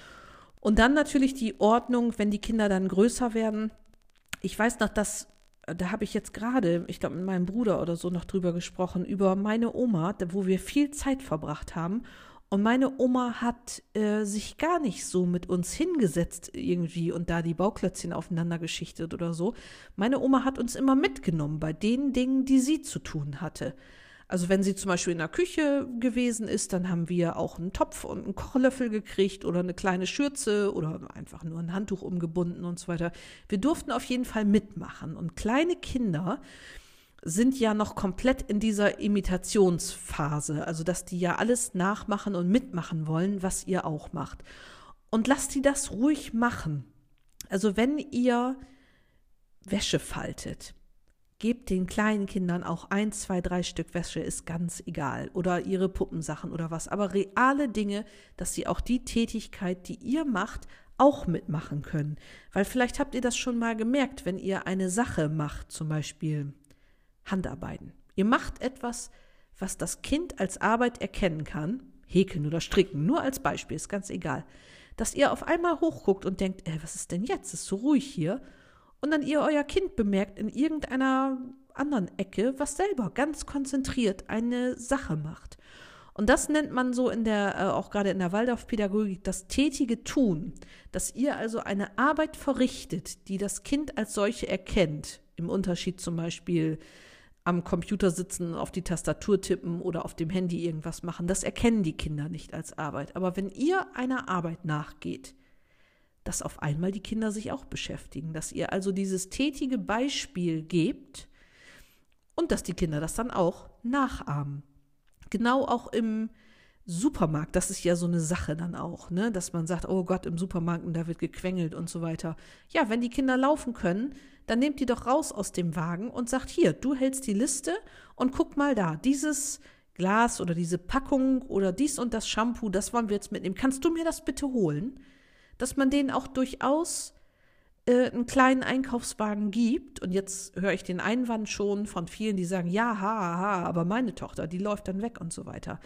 Und dann natürlich die Ordnung, wenn die Kinder dann größer werden. Ich weiß noch, dass da habe ich jetzt gerade, ich glaube mit meinem Bruder oder so noch drüber gesprochen, über meine Oma, wo wir viel Zeit verbracht haben. Und meine Oma hat äh, sich gar nicht so mit uns hingesetzt irgendwie und da die Bauklötzchen aufeinander geschichtet oder so. Meine Oma hat uns immer mitgenommen bei den Dingen, die sie zu tun hatte. Also wenn sie zum Beispiel in der Küche gewesen ist, dann haben wir auch einen Topf und einen Kochlöffel gekriegt oder eine kleine Schürze oder einfach nur ein Handtuch umgebunden und so weiter. Wir durften auf jeden Fall mitmachen. Und kleine Kinder sind ja noch komplett in dieser Imitationsphase, also dass die ja alles nachmachen und mitmachen wollen, was ihr auch macht. Und lasst die das ruhig machen. Also wenn ihr Wäsche faltet, gebt den kleinen Kindern auch ein, zwei, drei Stück Wäsche, ist ganz egal. Oder ihre Puppensachen oder was. Aber reale Dinge, dass sie auch die Tätigkeit, die ihr macht, auch mitmachen können. Weil vielleicht habt ihr das schon mal gemerkt, wenn ihr eine Sache macht, zum Beispiel Handarbeiten. Ihr macht etwas, was das Kind als Arbeit erkennen kann, häkeln oder stricken, nur als Beispiel, ist ganz egal, dass ihr auf einmal hochguckt und denkt, ey, was ist denn jetzt? Ist so ruhig hier. Und dann ihr euer Kind bemerkt in irgendeiner anderen Ecke, was selber ganz konzentriert eine Sache macht. Und das nennt man so in der, äh, auch gerade in der Waldorfpädagogik, das tätige Tun, dass ihr also eine Arbeit verrichtet, die das Kind als solche erkennt, im Unterschied zum Beispiel am Computer sitzen, auf die Tastatur tippen oder auf dem Handy irgendwas machen. Das erkennen die Kinder nicht als Arbeit. Aber wenn ihr einer Arbeit nachgeht, dass auf einmal die Kinder sich auch beschäftigen, dass ihr also dieses tätige Beispiel gebt und dass die Kinder das dann auch nachahmen. Genau auch im Supermarkt, das ist ja so eine Sache dann auch, ne? Dass man sagt, oh Gott, im Supermarkt, und da wird gequengelt und so weiter. Ja, wenn die Kinder laufen können, dann nehmt die doch raus aus dem Wagen und sagt, hier, du hältst die Liste und guck mal da, dieses Glas oder diese Packung oder dies und das Shampoo, das wollen wir jetzt mitnehmen. Kannst du mir das bitte holen? Dass man denen auch durchaus äh, einen kleinen Einkaufswagen gibt. Und jetzt höre ich den Einwand schon von vielen, die sagen, ja, ha, ha, aber meine Tochter, die läuft dann weg und so weiter.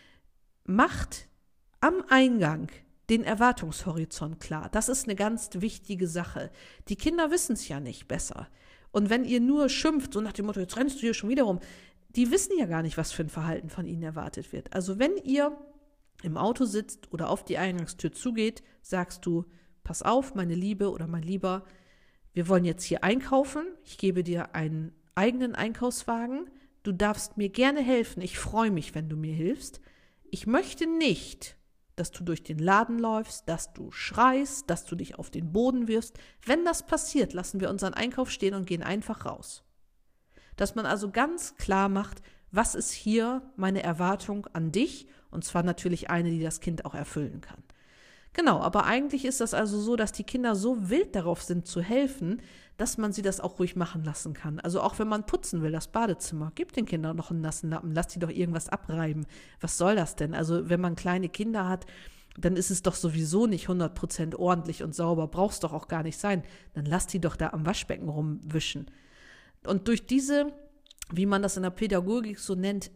Macht am Eingang den Erwartungshorizont klar. Das ist eine ganz wichtige Sache. Die Kinder wissen es ja nicht besser. Und wenn ihr nur schimpft, so nach dem Motto, jetzt rennst du hier schon wieder rum, die wissen ja gar nicht, was für ein Verhalten von ihnen erwartet wird. Also wenn ihr im Auto sitzt oder auf die Eingangstür zugeht, sagst du, pass auf, meine Liebe oder mein Lieber, wir wollen jetzt hier einkaufen, ich gebe dir einen eigenen Einkaufswagen, du darfst mir gerne helfen, ich freue mich, wenn du mir hilfst. Ich möchte nicht, dass du durch den Laden läufst, dass du schreist, dass du dich auf den Boden wirfst. Wenn das passiert, lassen wir unseren Einkauf stehen und gehen einfach raus. Dass man also ganz klar macht, was ist hier meine Erwartung an dich? Und zwar natürlich eine, die das Kind auch erfüllen kann. Genau, aber eigentlich ist das also so, dass die Kinder so wild darauf sind zu helfen, dass man sie das auch ruhig machen lassen kann. Also auch wenn man putzen will, das Badezimmer, gib den Kindern noch einen nassen Lappen, lass die doch irgendwas abreiben. Was soll das denn? Also wenn man kleine Kinder hat, dann ist es doch sowieso nicht hundert Prozent ordentlich und sauber, brauchst doch auch gar nicht sein. Dann lass die doch da am Waschbecken rumwischen. Und durch diese, wie man das in der Pädagogik so nennt,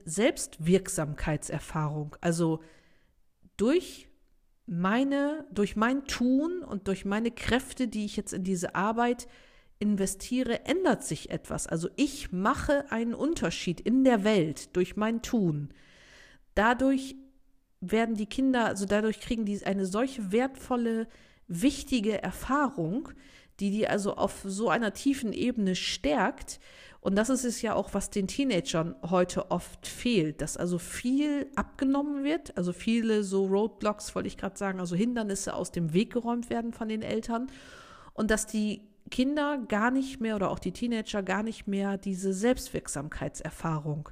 Selbstwirksamkeitserfahrung, also durch meine, durch mein Tun und durch meine Kräfte, die ich jetzt in diese Arbeit investiere, ändert sich etwas. Also ich mache einen Unterschied in der Welt durch mein Tun. Dadurch werden die Kinder, also dadurch kriegen die eine solche wertvolle, wichtige Erfahrung, die die also auf so einer tiefen Ebene stärkt. Und das ist es ja auch, was den Teenagern heute oft fehlt, dass also viel abgenommen wird, also viele so Roadblocks, wollte ich gerade sagen, also Hindernisse aus dem Weg geräumt werden von den Eltern und dass die Kinder gar nicht mehr oder auch die Teenager gar nicht mehr diese Selbstwirksamkeitserfahrung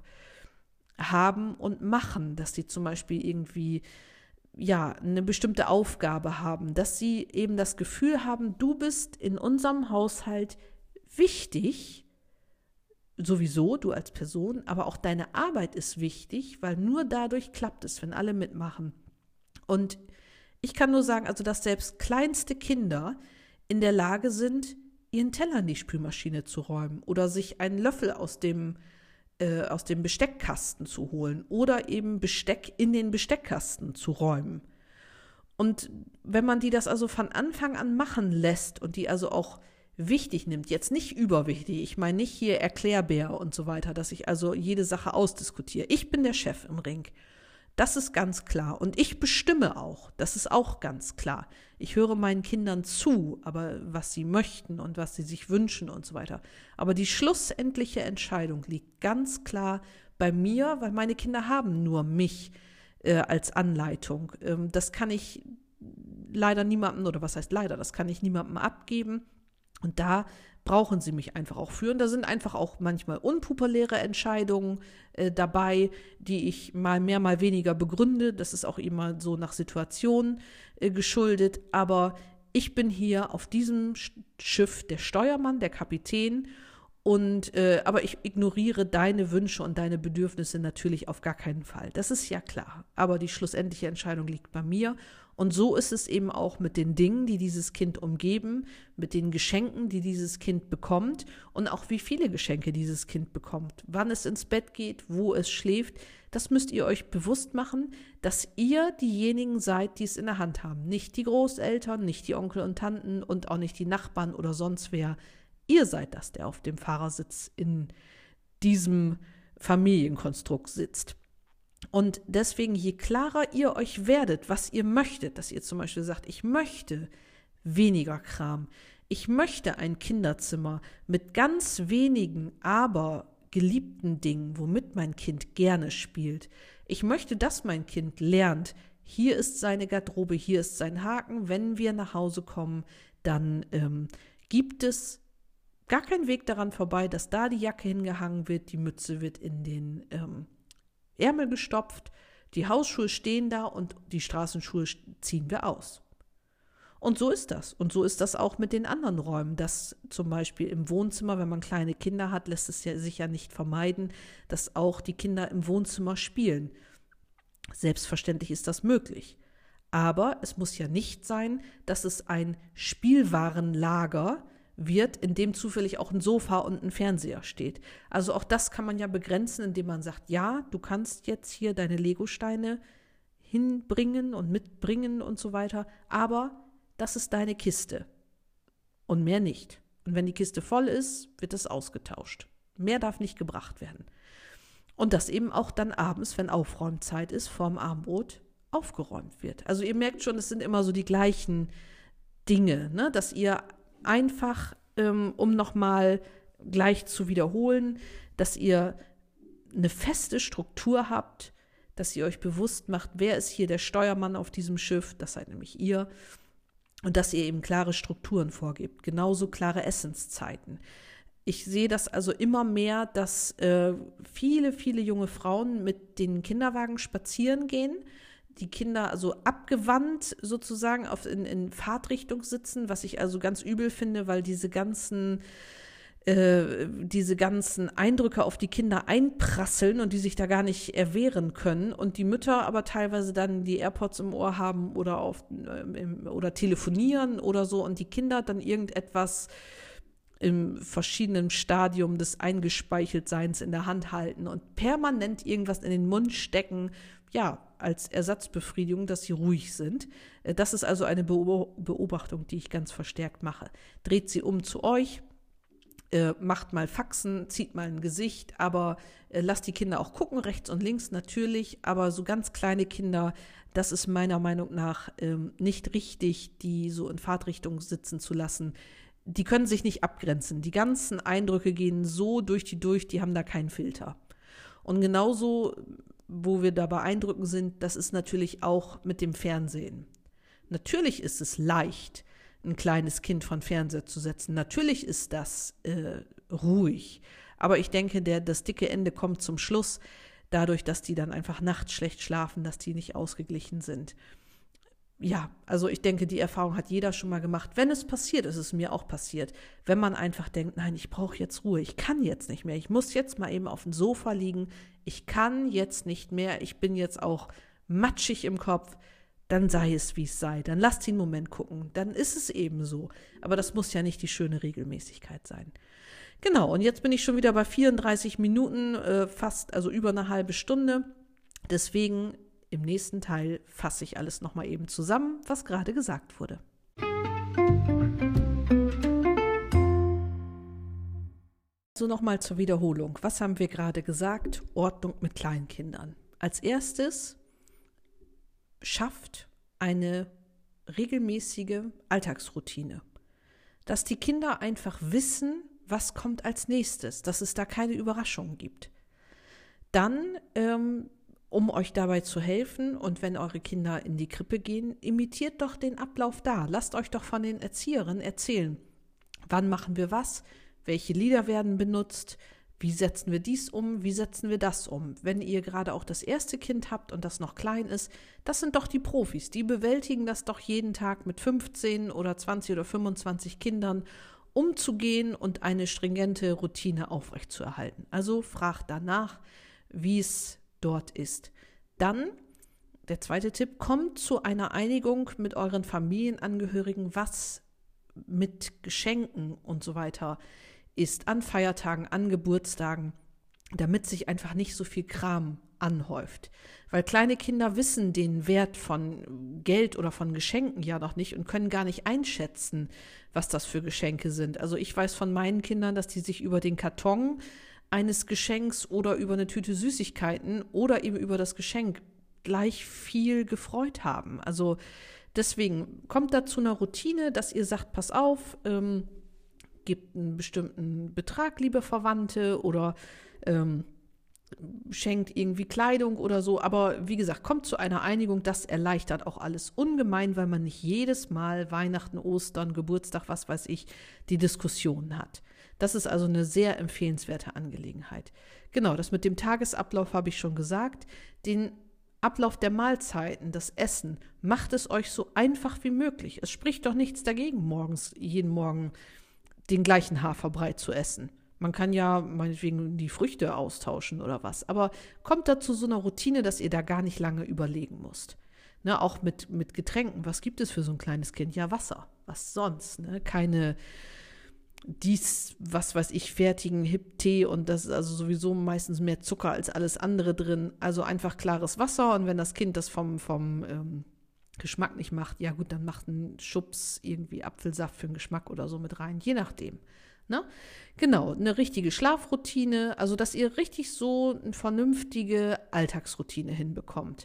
haben und machen, dass sie zum Beispiel irgendwie ja eine bestimmte Aufgabe haben, dass sie eben das Gefühl haben, du bist in unserem Haushalt wichtig, sowieso, du als Person, aber auch deine Arbeit ist wichtig, weil nur dadurch klappt es, wenn alle mitmachen. Und ich kann nur sagen, also dass selbst kleinste Kinder in der Lage sind, ihren Teller in die Spülmaschine zu räumen oder sich einen Löffel aus dem, äh, aus dem Besteckkasten zu holen oder eben Besteck in den Besteckkasten zu räumen. Und wenn man die das also von Anfang an machen lässt und die also auch wichtig nimmt, jetzt nicht überwichtig, ich meine nicht hier Erklärbär und so weiter, dass ich also jede Sache ausdiskutiere. Ich bin der Chef im Ring. Das ist ganz klar. Und ich bestimme auch. Das ist auch ganz klar. Ich höre meinen Kindern zu, aber was sie möchten und was sie sich wünschen und so weiter. Aber die schlussendliche Entscheidung liegt ganz klar bei mir, weil meine Kinder haben nur mich äh, als Anleitung. Ähm, das kann ich leider niemandem, oder was heißt leider, das kann ich niemandem abgeben. Und da brauchen sie mich einfach auch für. Und da sind einfach auch manchmal unpopuläre Entscheidungen äh, dabei, die ich mal mehr, mal weniger begründe. Das ist auch immer so nach Situation äh, geschuldet. Aber ich bin hier auf diesem Schiff der Steuermann, der Kapitän. Und äh, aber ich ignoriere deine Wünsche und deine Bedürfnisse natürlich auf gar keinen Fall. Das ist ja klar. Aber die schlussendliche Entscheidung liegt bei mir. Und so ist es eben auch mit den Dingen, die dieses Kind umgeben, mit den Geschenken, die dieses Kind bekommt und auch wie viele Geschenke dieses Kind bekommt. Wann es ins Bett geht, wo es schläft, das müsst ihr euch bewusst machen, dass ihr diejenigen seid, die es in der Hand haben. Nicht die Großeltern, nicht die Onkel und Tanten und auch nicht die Nachbarn oder sonst wer. Ihr seid das, der auf dem Fahrersitz in diesem Familienkonstrukt sitzt. Und deswegen, je klarer ihr euch werdet, was ihr möchtet, dass ihr zum Beispiel sagt, ich möchte weniger Kram, ich möchte ein Kinderzimmer mit ganz wenigen, aber geliebten Dingen, womit mein Kind gerne spielt. Ich möchte, dass mein Kind lernt, hier ist seine Garderobe, hier ist sein Haken. Wenn wir nach Hause kommen, dann ähm, gibt es gar keinen Weg daran vorbei, dass da die Jacke hingehangen wird, die Mütze wird in den ähm, Ärmel gestopft, die Hausschuhe stehen da und die Straßenschuhe ziehen wir aus. Und so ist das. Und so ist das auch mit den anderen Räumen. Das zum Beispiel im Wohnzimmer, wenn man kleine Kinder hat, lässt es ja sich ja nicht vermeiden, dass auch die Kinder im Wohnzimmer spielen. Selbstverständlich ist das möglich. Aber es muss ja nicht sein, dass es ein Spielwarenlager wird, in dem zufällig auch ein Sofa und ein Fernseher steht. Also auch das kann man ja begrenzen, indem man sagt, ja, du kannst jetzt hier deine Legosteine hinbringen und mitbringen und so weiter, aber das ist deine Kiste und mehr nicht. Und wenn die Kiste voll ist, wird es ausgetauscht. Mehr darf nicht gebracht werden. Und das eben auch dann abends, wenn Aufräumzeit ist, vorm Abendbrot aufgeräumt wird. Also ihr merkt schon, es sind immer so die gleichen Dinge, ne? Dass ihr einfach, ähm, um nochmal gleich zu wiederholen, dass ihr eine feste Struktur habt, dass ihr euch bewusst macht, wer ist hier der Steuermann auf diesem Schiff, das seid nämlich ihr, und dass ihr eben klare Strukturen vorgebt, genauso klare Essenszeiten. Ich sehe das also immer mehr, dass äh, viele, viele junge Frauen mit den Kinderwagen spazieren gehen, die Kinder also abgewandt sozusagen auf in, in Fahrtrichtung sitzen, was ich also ganz übel finde, weil diese ganzen äh, diese ganzen Eindrücke auf die Kinder einprasseln und die sich da gar nicht erwehren können und die Mütter aber teilweise dann die AirPods im Ohr haben oder auf äh, im, oder telefonieren oder so und die Kinder dann irgendetwas im verschiedenen Stadium des Eingespeicheltseins in der Hand halten und permanent irgendwas in den Mund stecken, ja, als Ersatzbefriedigung, dass sie ruhig sind. Das ist also eine Beobachtung, die ich ganz verstärkt mache. Dreht sie um zu euch, äh, macht mal Faxen, zieht mal ein Gesicht, aber äh, lasst die Kinder auch gucken, rechts und links natürlich, aber so ganz kleine Kinder, das ist meiner Meinung nach ähm, nicht richtig, die so in Fahrtrichtung sitzen zu lassen. Die können sich nicht abgrenzen. Die ganzen Eindrücke gehen so durch die durch, die haben da keinen Filter. Und genauso, wo wir da bei Eindrücken sind, das ist natürlich auch mit dem Fernsehen. Natürlich ist es leicht, ein kleines Kind von Fernseher zu setzen. Natürlich ist das äh, ruhig. Aber ich denke, der, das dicke Ende kommt zum Schluss, dadurch, dass die dann einfach nachts schlecht schlafen, dass die nicht ausgeglichen sind. Ja, also ich denke, die Erfahrung hat jeder schon mal gemacht. Wenn es passiert, ist es mir auch passiert. Wenn man einfach denkt, nein, ich brauche jetzt Ruhe, ich kann jetzt nicht mehr, ich muss jetzt mal eben auf dem Sofa liegen, ich kann jetzt nicht mehr, ich bin jetzt auch matschig im Kopf, dann sei es, wie es sei. Dann lasst ihn einen Moment gucken, dann ist es eben so. Aber das muss ja nicht die schöne Regelmäßigkeit sein. Genau, und jetzt bin ich schon wieder bei vierunddreißig Minuten, äh, fast, also über eine halbe Stunde. Deswegen im nächsten Teil fasse ich alles nochmal eben zusammen, was gerade gesagt wurde. So nochmal zur Wiederholung. Was haben wir gerade gesagt? Ordnung mit Kleinkindern. Als erstes schafft eine regelmäßige Alltagsroutine. Dass die Kinder einfach wissen, was kommt als nächstes, dass es da keine Überraschungen gibt. Dann, ähm, um euch dabei zu helfen und wenn eure Kinder in die Krippe gehen, imitiert doch den Ablauf da. Lasst euch doch von den Erzieherinnen erzählen, wann machen wir was, welche Lieder werden benutzt, wie setzen wir dies um, wie setzen wir das um. Wenn ihr gerade auch das erste Kind habt und das noch klein ist, das sind doch die Profis, die bewältigen das doch jeden Tag mit fünfzehn oder zwanzig oder fünfundzwanzig Kindern umzugehen und eine stringente Routine aufrechtzuerhalten. Also fragt danach, wie es dort ist. Dann, der zweite Tipp, kommt zu einer Einigung mit euren Familienangehörigen, was mit Geschenken und so weiter ist, an Feiertagen, an Geburtstagen, damit sich einfach nicht so viel Kram anhäuft. Weil kleine Kinder wissen den Wert von Geld oder von Geschenken ja noch nicht und können gar nicht einschätzen, was das für Geschenke sind. Also ich weiß von meinen Kindern, dass die sich über den Karton eines Geschenks oder über eine Tüte Süßigkeiten oder eben über das Geschenk gleich viel gefreut haben. Also deswegen kommt da zu einer Routine, dass ihr sagt, pass auf, ähm, gebt einen bestimmten Betrag, liebe Verwandte, oder ähm, schenkt irgendwie Kleidung oder so. Aber wie gesagt, kommt zu einer Einigung, das erleichtert auch alles ungemein, weil man nicht jedes Mal Weihnachten, Ostern, Geburtstag, was weiß ich, die Diskussionen hat. Das ist also eine sehr empfehlenswerte Angelegenheit. Genau, das mit dem Tagesablauf habe ich schon gesagt. Den Ablauf der Mahlzeiten, das Essen, macht es euch so einfach wie möglich. Es spricht doch nichts dagegen, morgens, jeden Morgen den gleichen Haferbrei zu essen. Man kann ja meinetwegen die Früchte austauschen oder was. Aber kommt da zu so einer Routine, dass ihr da gar nicht lange überlegen müsst. Ne, auch mit, mit Getränken. Was gibt es für so ein kleines Kind? Ja, Wasser. Was sonst? Ne? Keine dies, was weiß ich, fertigen Hip-Tee und das ist also sowieso meistens mehr Zucker als alles andere drin. Also einfach klares Wasser und wenn das Kind das vom, vom ähm, Geschmack nicht macht, ja gut, dann macht ein Schubs irgendwie Apfelsaft für den Geschmack oder so mit rein, je nachdem. Ne? Genau, eine richtige Schlafroutine, also dass ihr richtig so eine vernünftige Alltagsroutine hinbekommt.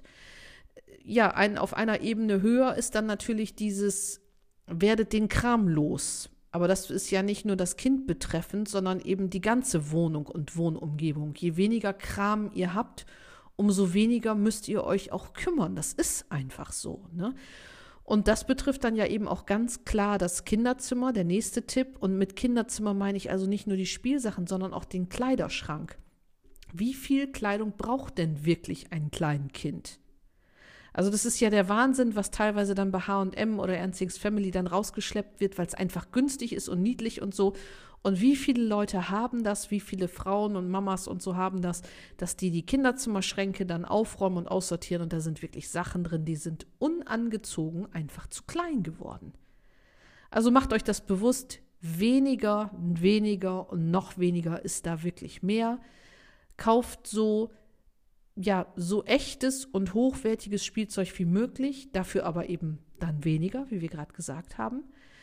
Ja, ein, auf einer Ebene höher ist dann natürlich dieses, werdet den Kram los. Aber das ist ja nicht nur das Kind betreffend, sondern eben die ganze Wohnung und Wohnumgebung. Je weniger Kram ihr habt, umso weniger müsst ihr euch auch kümmern. Das ist einfach so, ne? Und das betrifft dann ja eben auch ganz klar das Kinderzimmer, der nächste Tipp. Und mit Kinderzimmer meine ich also nicht nur die Spielsachen, sondern auch den Kleiderschrank. Wie viel Kleidung braucht denn wirklich ein Kleinkind? Also das ist ja der Wahnsinn, was teilweise dann bei H und M oder Ernstings Family dann rausgeschleppt wird, weil es einfach günstig ist und niedlich und so. Und wie viele Leute haben das, wie viele Frauen und Mamas und so haben das, dass die die Kinderzimmerschränke dann aufräumen und aussortieren und da sind wirklich Sachen drin, die sind unangezogen einfach zu klein geworden. Also macht euch das bewusst, weniger, weniger und noch weniger ist da wirklich mehr. Kauft so ja, so echtes und hochwertiges Spielzeug wie möglich, dafür aber eben dann weniger, wie wir gerade gesagt haben,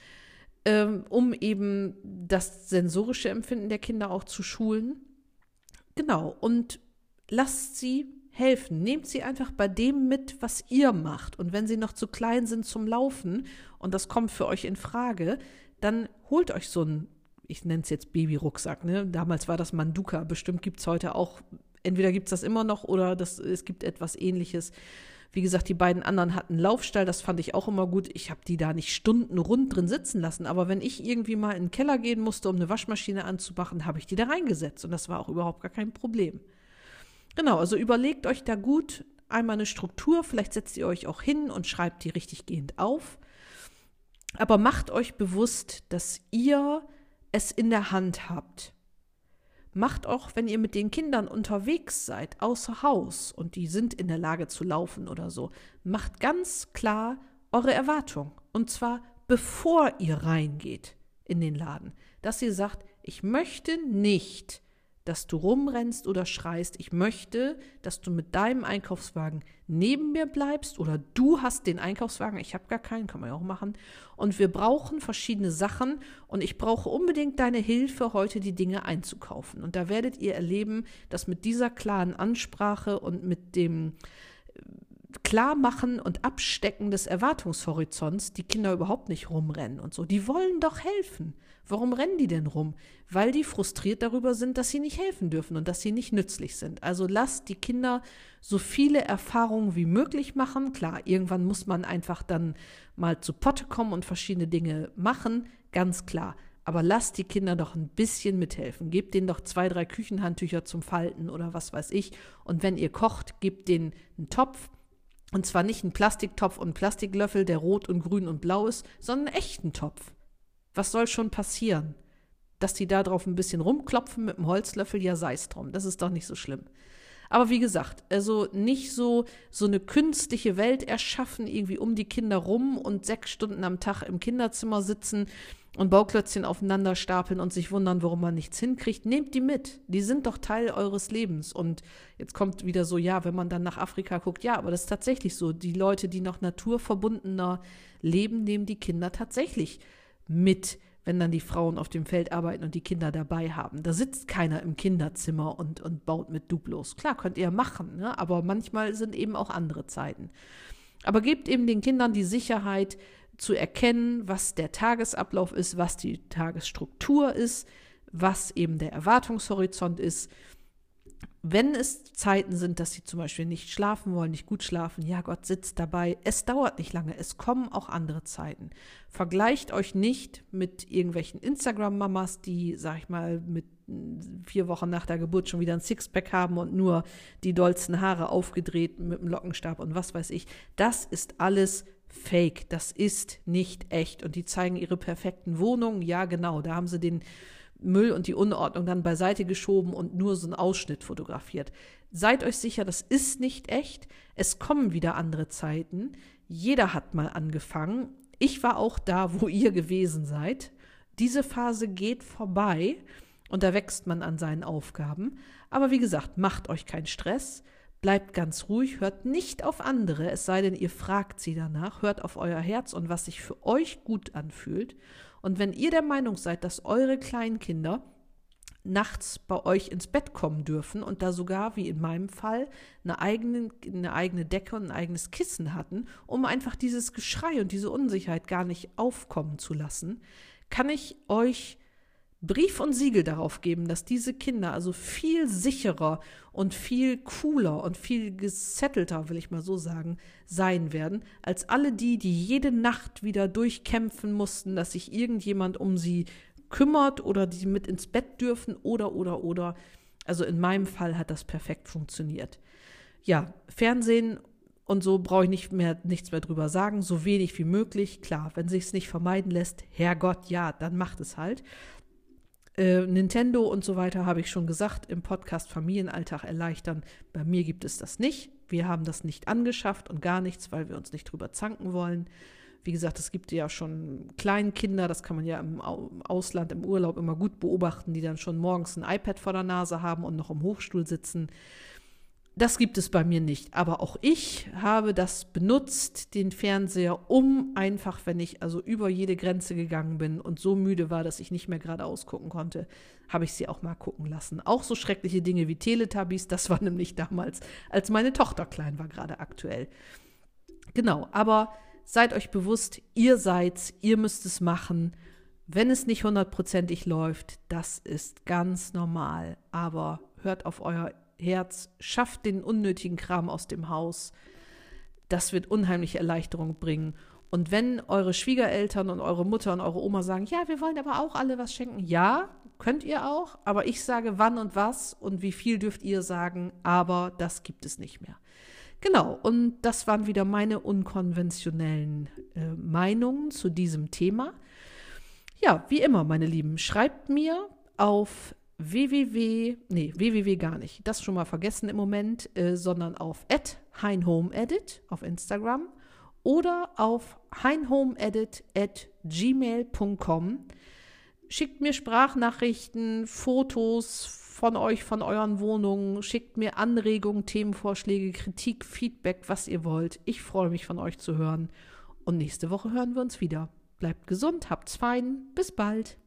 ähm, um eben das sensorische Empfinden der Kinder auch zu schulen. Genau, und lasst sie helfen. Nehmt sie einfach bei dem mit, was ihr macht. Und wenn sie noch zu klein sind zum Laufen und das kommt für euch in Frage, dann holt euch so einen, ich nenne es jetzt Babyrucksack, ne? Damals war das Manduka, bestimmt gibt es heute auch. Entweder gibt es das immer noch oder das, es gibt etwas Ähnliches. Wie gesagt, die beiden anderen hatten Laufstall, das fand ich auch immer gut. Ich habe die da nicht Stunden rund drin sitzen lassen, aber wenn ich irgendwie mal in den Keller gehen musste, um eine Waschmaschine anzumachen, habe ich die da reingesetzt und das war auch überhaupt gar kein Problem. Genau, also überlegt euch da gut einmal eine Struktur, vielleicht setzt ihr euch auch hin und schreibt die richtig gehend auf, aber macht euch bewusst, dass ihr es in der Hand habt. Macht auch, wenn ihr mit den Kindern unterwegs seid, außer Haus und die sind in der Lage zu laufen oder so, macht ganz klar eure Erwartung. Und zwar bevor ihr reingeht in den Laden, dass ihr sagt, ich möchte nicht, dass du rumrennst oder schreist. Ich möchte, dass du mit deinem Einkaufswagen neben mir bleibst oder du hast den Einkaufswagen, ich habe gar keinen, kann man ja auch machen. Und wir brauchen verschiedene Sachen und ich brauche unbedingt deine Hilfe, heute die Dinge einzukaufen. Und da werdet ihr erleben, dass mit dieser klaren Ansprache und mit dem Klarmachen und Abstecken des Erwartungshorizonts die Kinder überhaupt nicht rumrennen und so. Die wollen doch helfen. Warum rennen die denn rum? Weil die frustriert darüber sind, dass sie nicht helfen dürfen und dass sie nicht nützlich sind. Also lasst die Kinder so viele Erfahrungen wie möglich machen. Klar, irgendwann muss man einfach dann mal zu Potte kommen und verschiedene Dinge machen, ganz klar. Aber lasst die Kinder doch ein bisschen mithelfen. Gebt denen doch zwei, drei Küchenhandtücher zum Falten oder was weiß ich. Und wenn ihr kocht, gebt denen einen Topf. Und zwar nicht einen Plastiktopf und einen Plastiklöffel, der rot und grün und blau ist, sondern einen echten Topf. Was soll schon passieren? Dass die da drauf ein bisschen rumklopfen mit einem Holzlöffel, ja sei es drum. Das ist doch nicht so schlimm. Aber wie gesagt, also nicht so, so eine künstliche Welt erschaffen, irgendwie um die Kinder rum und sechs Stunden am Tag im Kinderzimmer sitzen und Bauklötzchen aufeinander stapeln und sich wundern, warum man nichts hinkriegt. Nehmt die mit. Die sind doch Teil eures Lebens. Und jetzt kommt wieder so, ja, wenn man dann nach Afrika guckt, ja, aber das ist tatsächlich so. Die Leute, die noch naturverbundener leben, nehmen die Kinder tatsächlich mit, wenn dann die Frauen auf dem Feld arbeiten und die Kinder dabei haben. Da sitzt keiner im Kinderzimmer und, und baut mit Duplos. Klar, könnt ihr machen, ne? Aber manchmal sind eben auch andere Zeiten. Aber gebt eben den Kindern die Sicherheit, zu erkennen, was der Tagesablauf ist, was die Tagesstruktur ist, was eben der Erwartungshorizont ist. Wenn es Zeiten sind, dass sie zum Beispiel nicht schlafen wollen, nicht gut schlafen, ja Gott, sitzt dabei. Es dauert nicht lange, es kommen auch andere Zeiten. Vergleicht euch nicht mit irgendwelchen Instagram-Mamas, die, sag ich mal, mit vier Wochen nach der Geburt schon wieder ein Sixpack haben und nur die dollsten Haare aufgedreht mit dem Lockenstab und was weiß ich. Das ist alles Fake, das ist nicht echt. Und die zeigen ihre perfekten Wohnungen, ja genau, da haben sie den Müll und die Unordnung dann beiseite geschoben und nur so einen Ausschnitt fotografiert. Seid euch sicher, das ist nicht echt. Es kommen wieder andere Zeiten. Jeder hat mal angefangen. Ich war auch da, wo ihr gewesen seid. Diese Phase geht vorbei und da wächst man an seinen Aufgaben. Aber wie gesagt, macht euch keinen Stress. Bleibt ganz ruhig, hört nicht auf andere, es sei denn, ihr fragt sie danach, hört auf euer Herz und was sich für euch gut anfühlt. Und wenn ihr der Meinung seid, dass eure Kleinkinder nachts bei euch ins Bett kommen dürfen und da sogar, wie in meinem Fall, eine eigene, eine eigene Decke und ein eigenes Kissen hatten, um einfach dieses Geschrei und diese Unsicherheit gar nicht aufkommen zu lassen, kann ich euch Brief und Siegel darauf geben, dass diese Kinder also viel sicherer und viel cooler und viel gesettelter, will ich mal so sagen, sein werden, als alle die, die jede Nacht wieder durchkämpfen mussten, dass sich irgendjemand um sie kümmert oder die mit ins Bett dürfen oder, oder, oder. Also in meinem Fall hat das perfekt funktioniert. Ja, Fernsehen und so brauche ich nicht mehr, nichts mehr drüber sagen, so wenig wie möglich. Klar, wenn sich's nicht vermeiden lässt, Herrgott, ja, dann macht es halt. Äh, Nintendo und so weiter habe ich schon gesagt, im Podcast Familienalltag erleichtern. Bei mir gibt es das nicht. Wir haben das nicht angeschafft und gar nichts, weil wir uns nicht drüber zanken wollen. Wie gesagt, es gibt ja schon Kleinkinder, das kann man ja im Ausland, im Urlaub immer gut beobachten, die dann schon morgens ein iPad vor der Nase haben und noch im Hochstuhl sitzen. Das gibt es bei mir nicht. Aber auch ich habe das benutzt, den Fernseher, um einfach, wenn ich also über jede Grenze gegangen bin und so müde war, dass ich nicht mehr geradeaus gucken konnte, habe ich sie auch mal gucken lassen. Auch so schreckliche Dinge wie Teletubbies, das war nämlich damals, als meine Tochter klein war, gerade aktuell. Genau, aber seid euch bewusst, ihr seid's, ihr müsst es machen. Wenn es nicht hundertprozentig läuft, das ist ganz normal. Aber hört auf euer Herz, schafft den unnötigen Kram aus dem Haus. Das wird unheimliche Erleichterung bringen. Und wenn eure Schwiegereltern und eure Mutter und eure Oma sagen, ja, wir wollen aber auch alle was schenken. Ja, könnt ihr auch, aber ich sage wann und was und wie viel dürft ihr sagen, aber das gibt es nicht mehr. Genau, und das waren wieder meine unkonventionellen äh, Meinungen zu diesem Thema. Ja, wie immer, meine Lieben, schreibt mir auf www, nee, www gar nicht, das schon mal vergessen im Moment, äh, sondern auf at heinhomeedit auf Instagram oder auf heinhomeedit at gmail punkt com. Schickt mir Sprachnachrichten, Fotos von euch, von euren Wohnungen, schickt mir Anregungen, Themenvorschläge, Kritik, Feedback, was ihr wollt. Ich freue mich, von euch zu hören. Und nächste Woche hören wir uns wieder. Bleibt gesund, habt's fein, bis bald.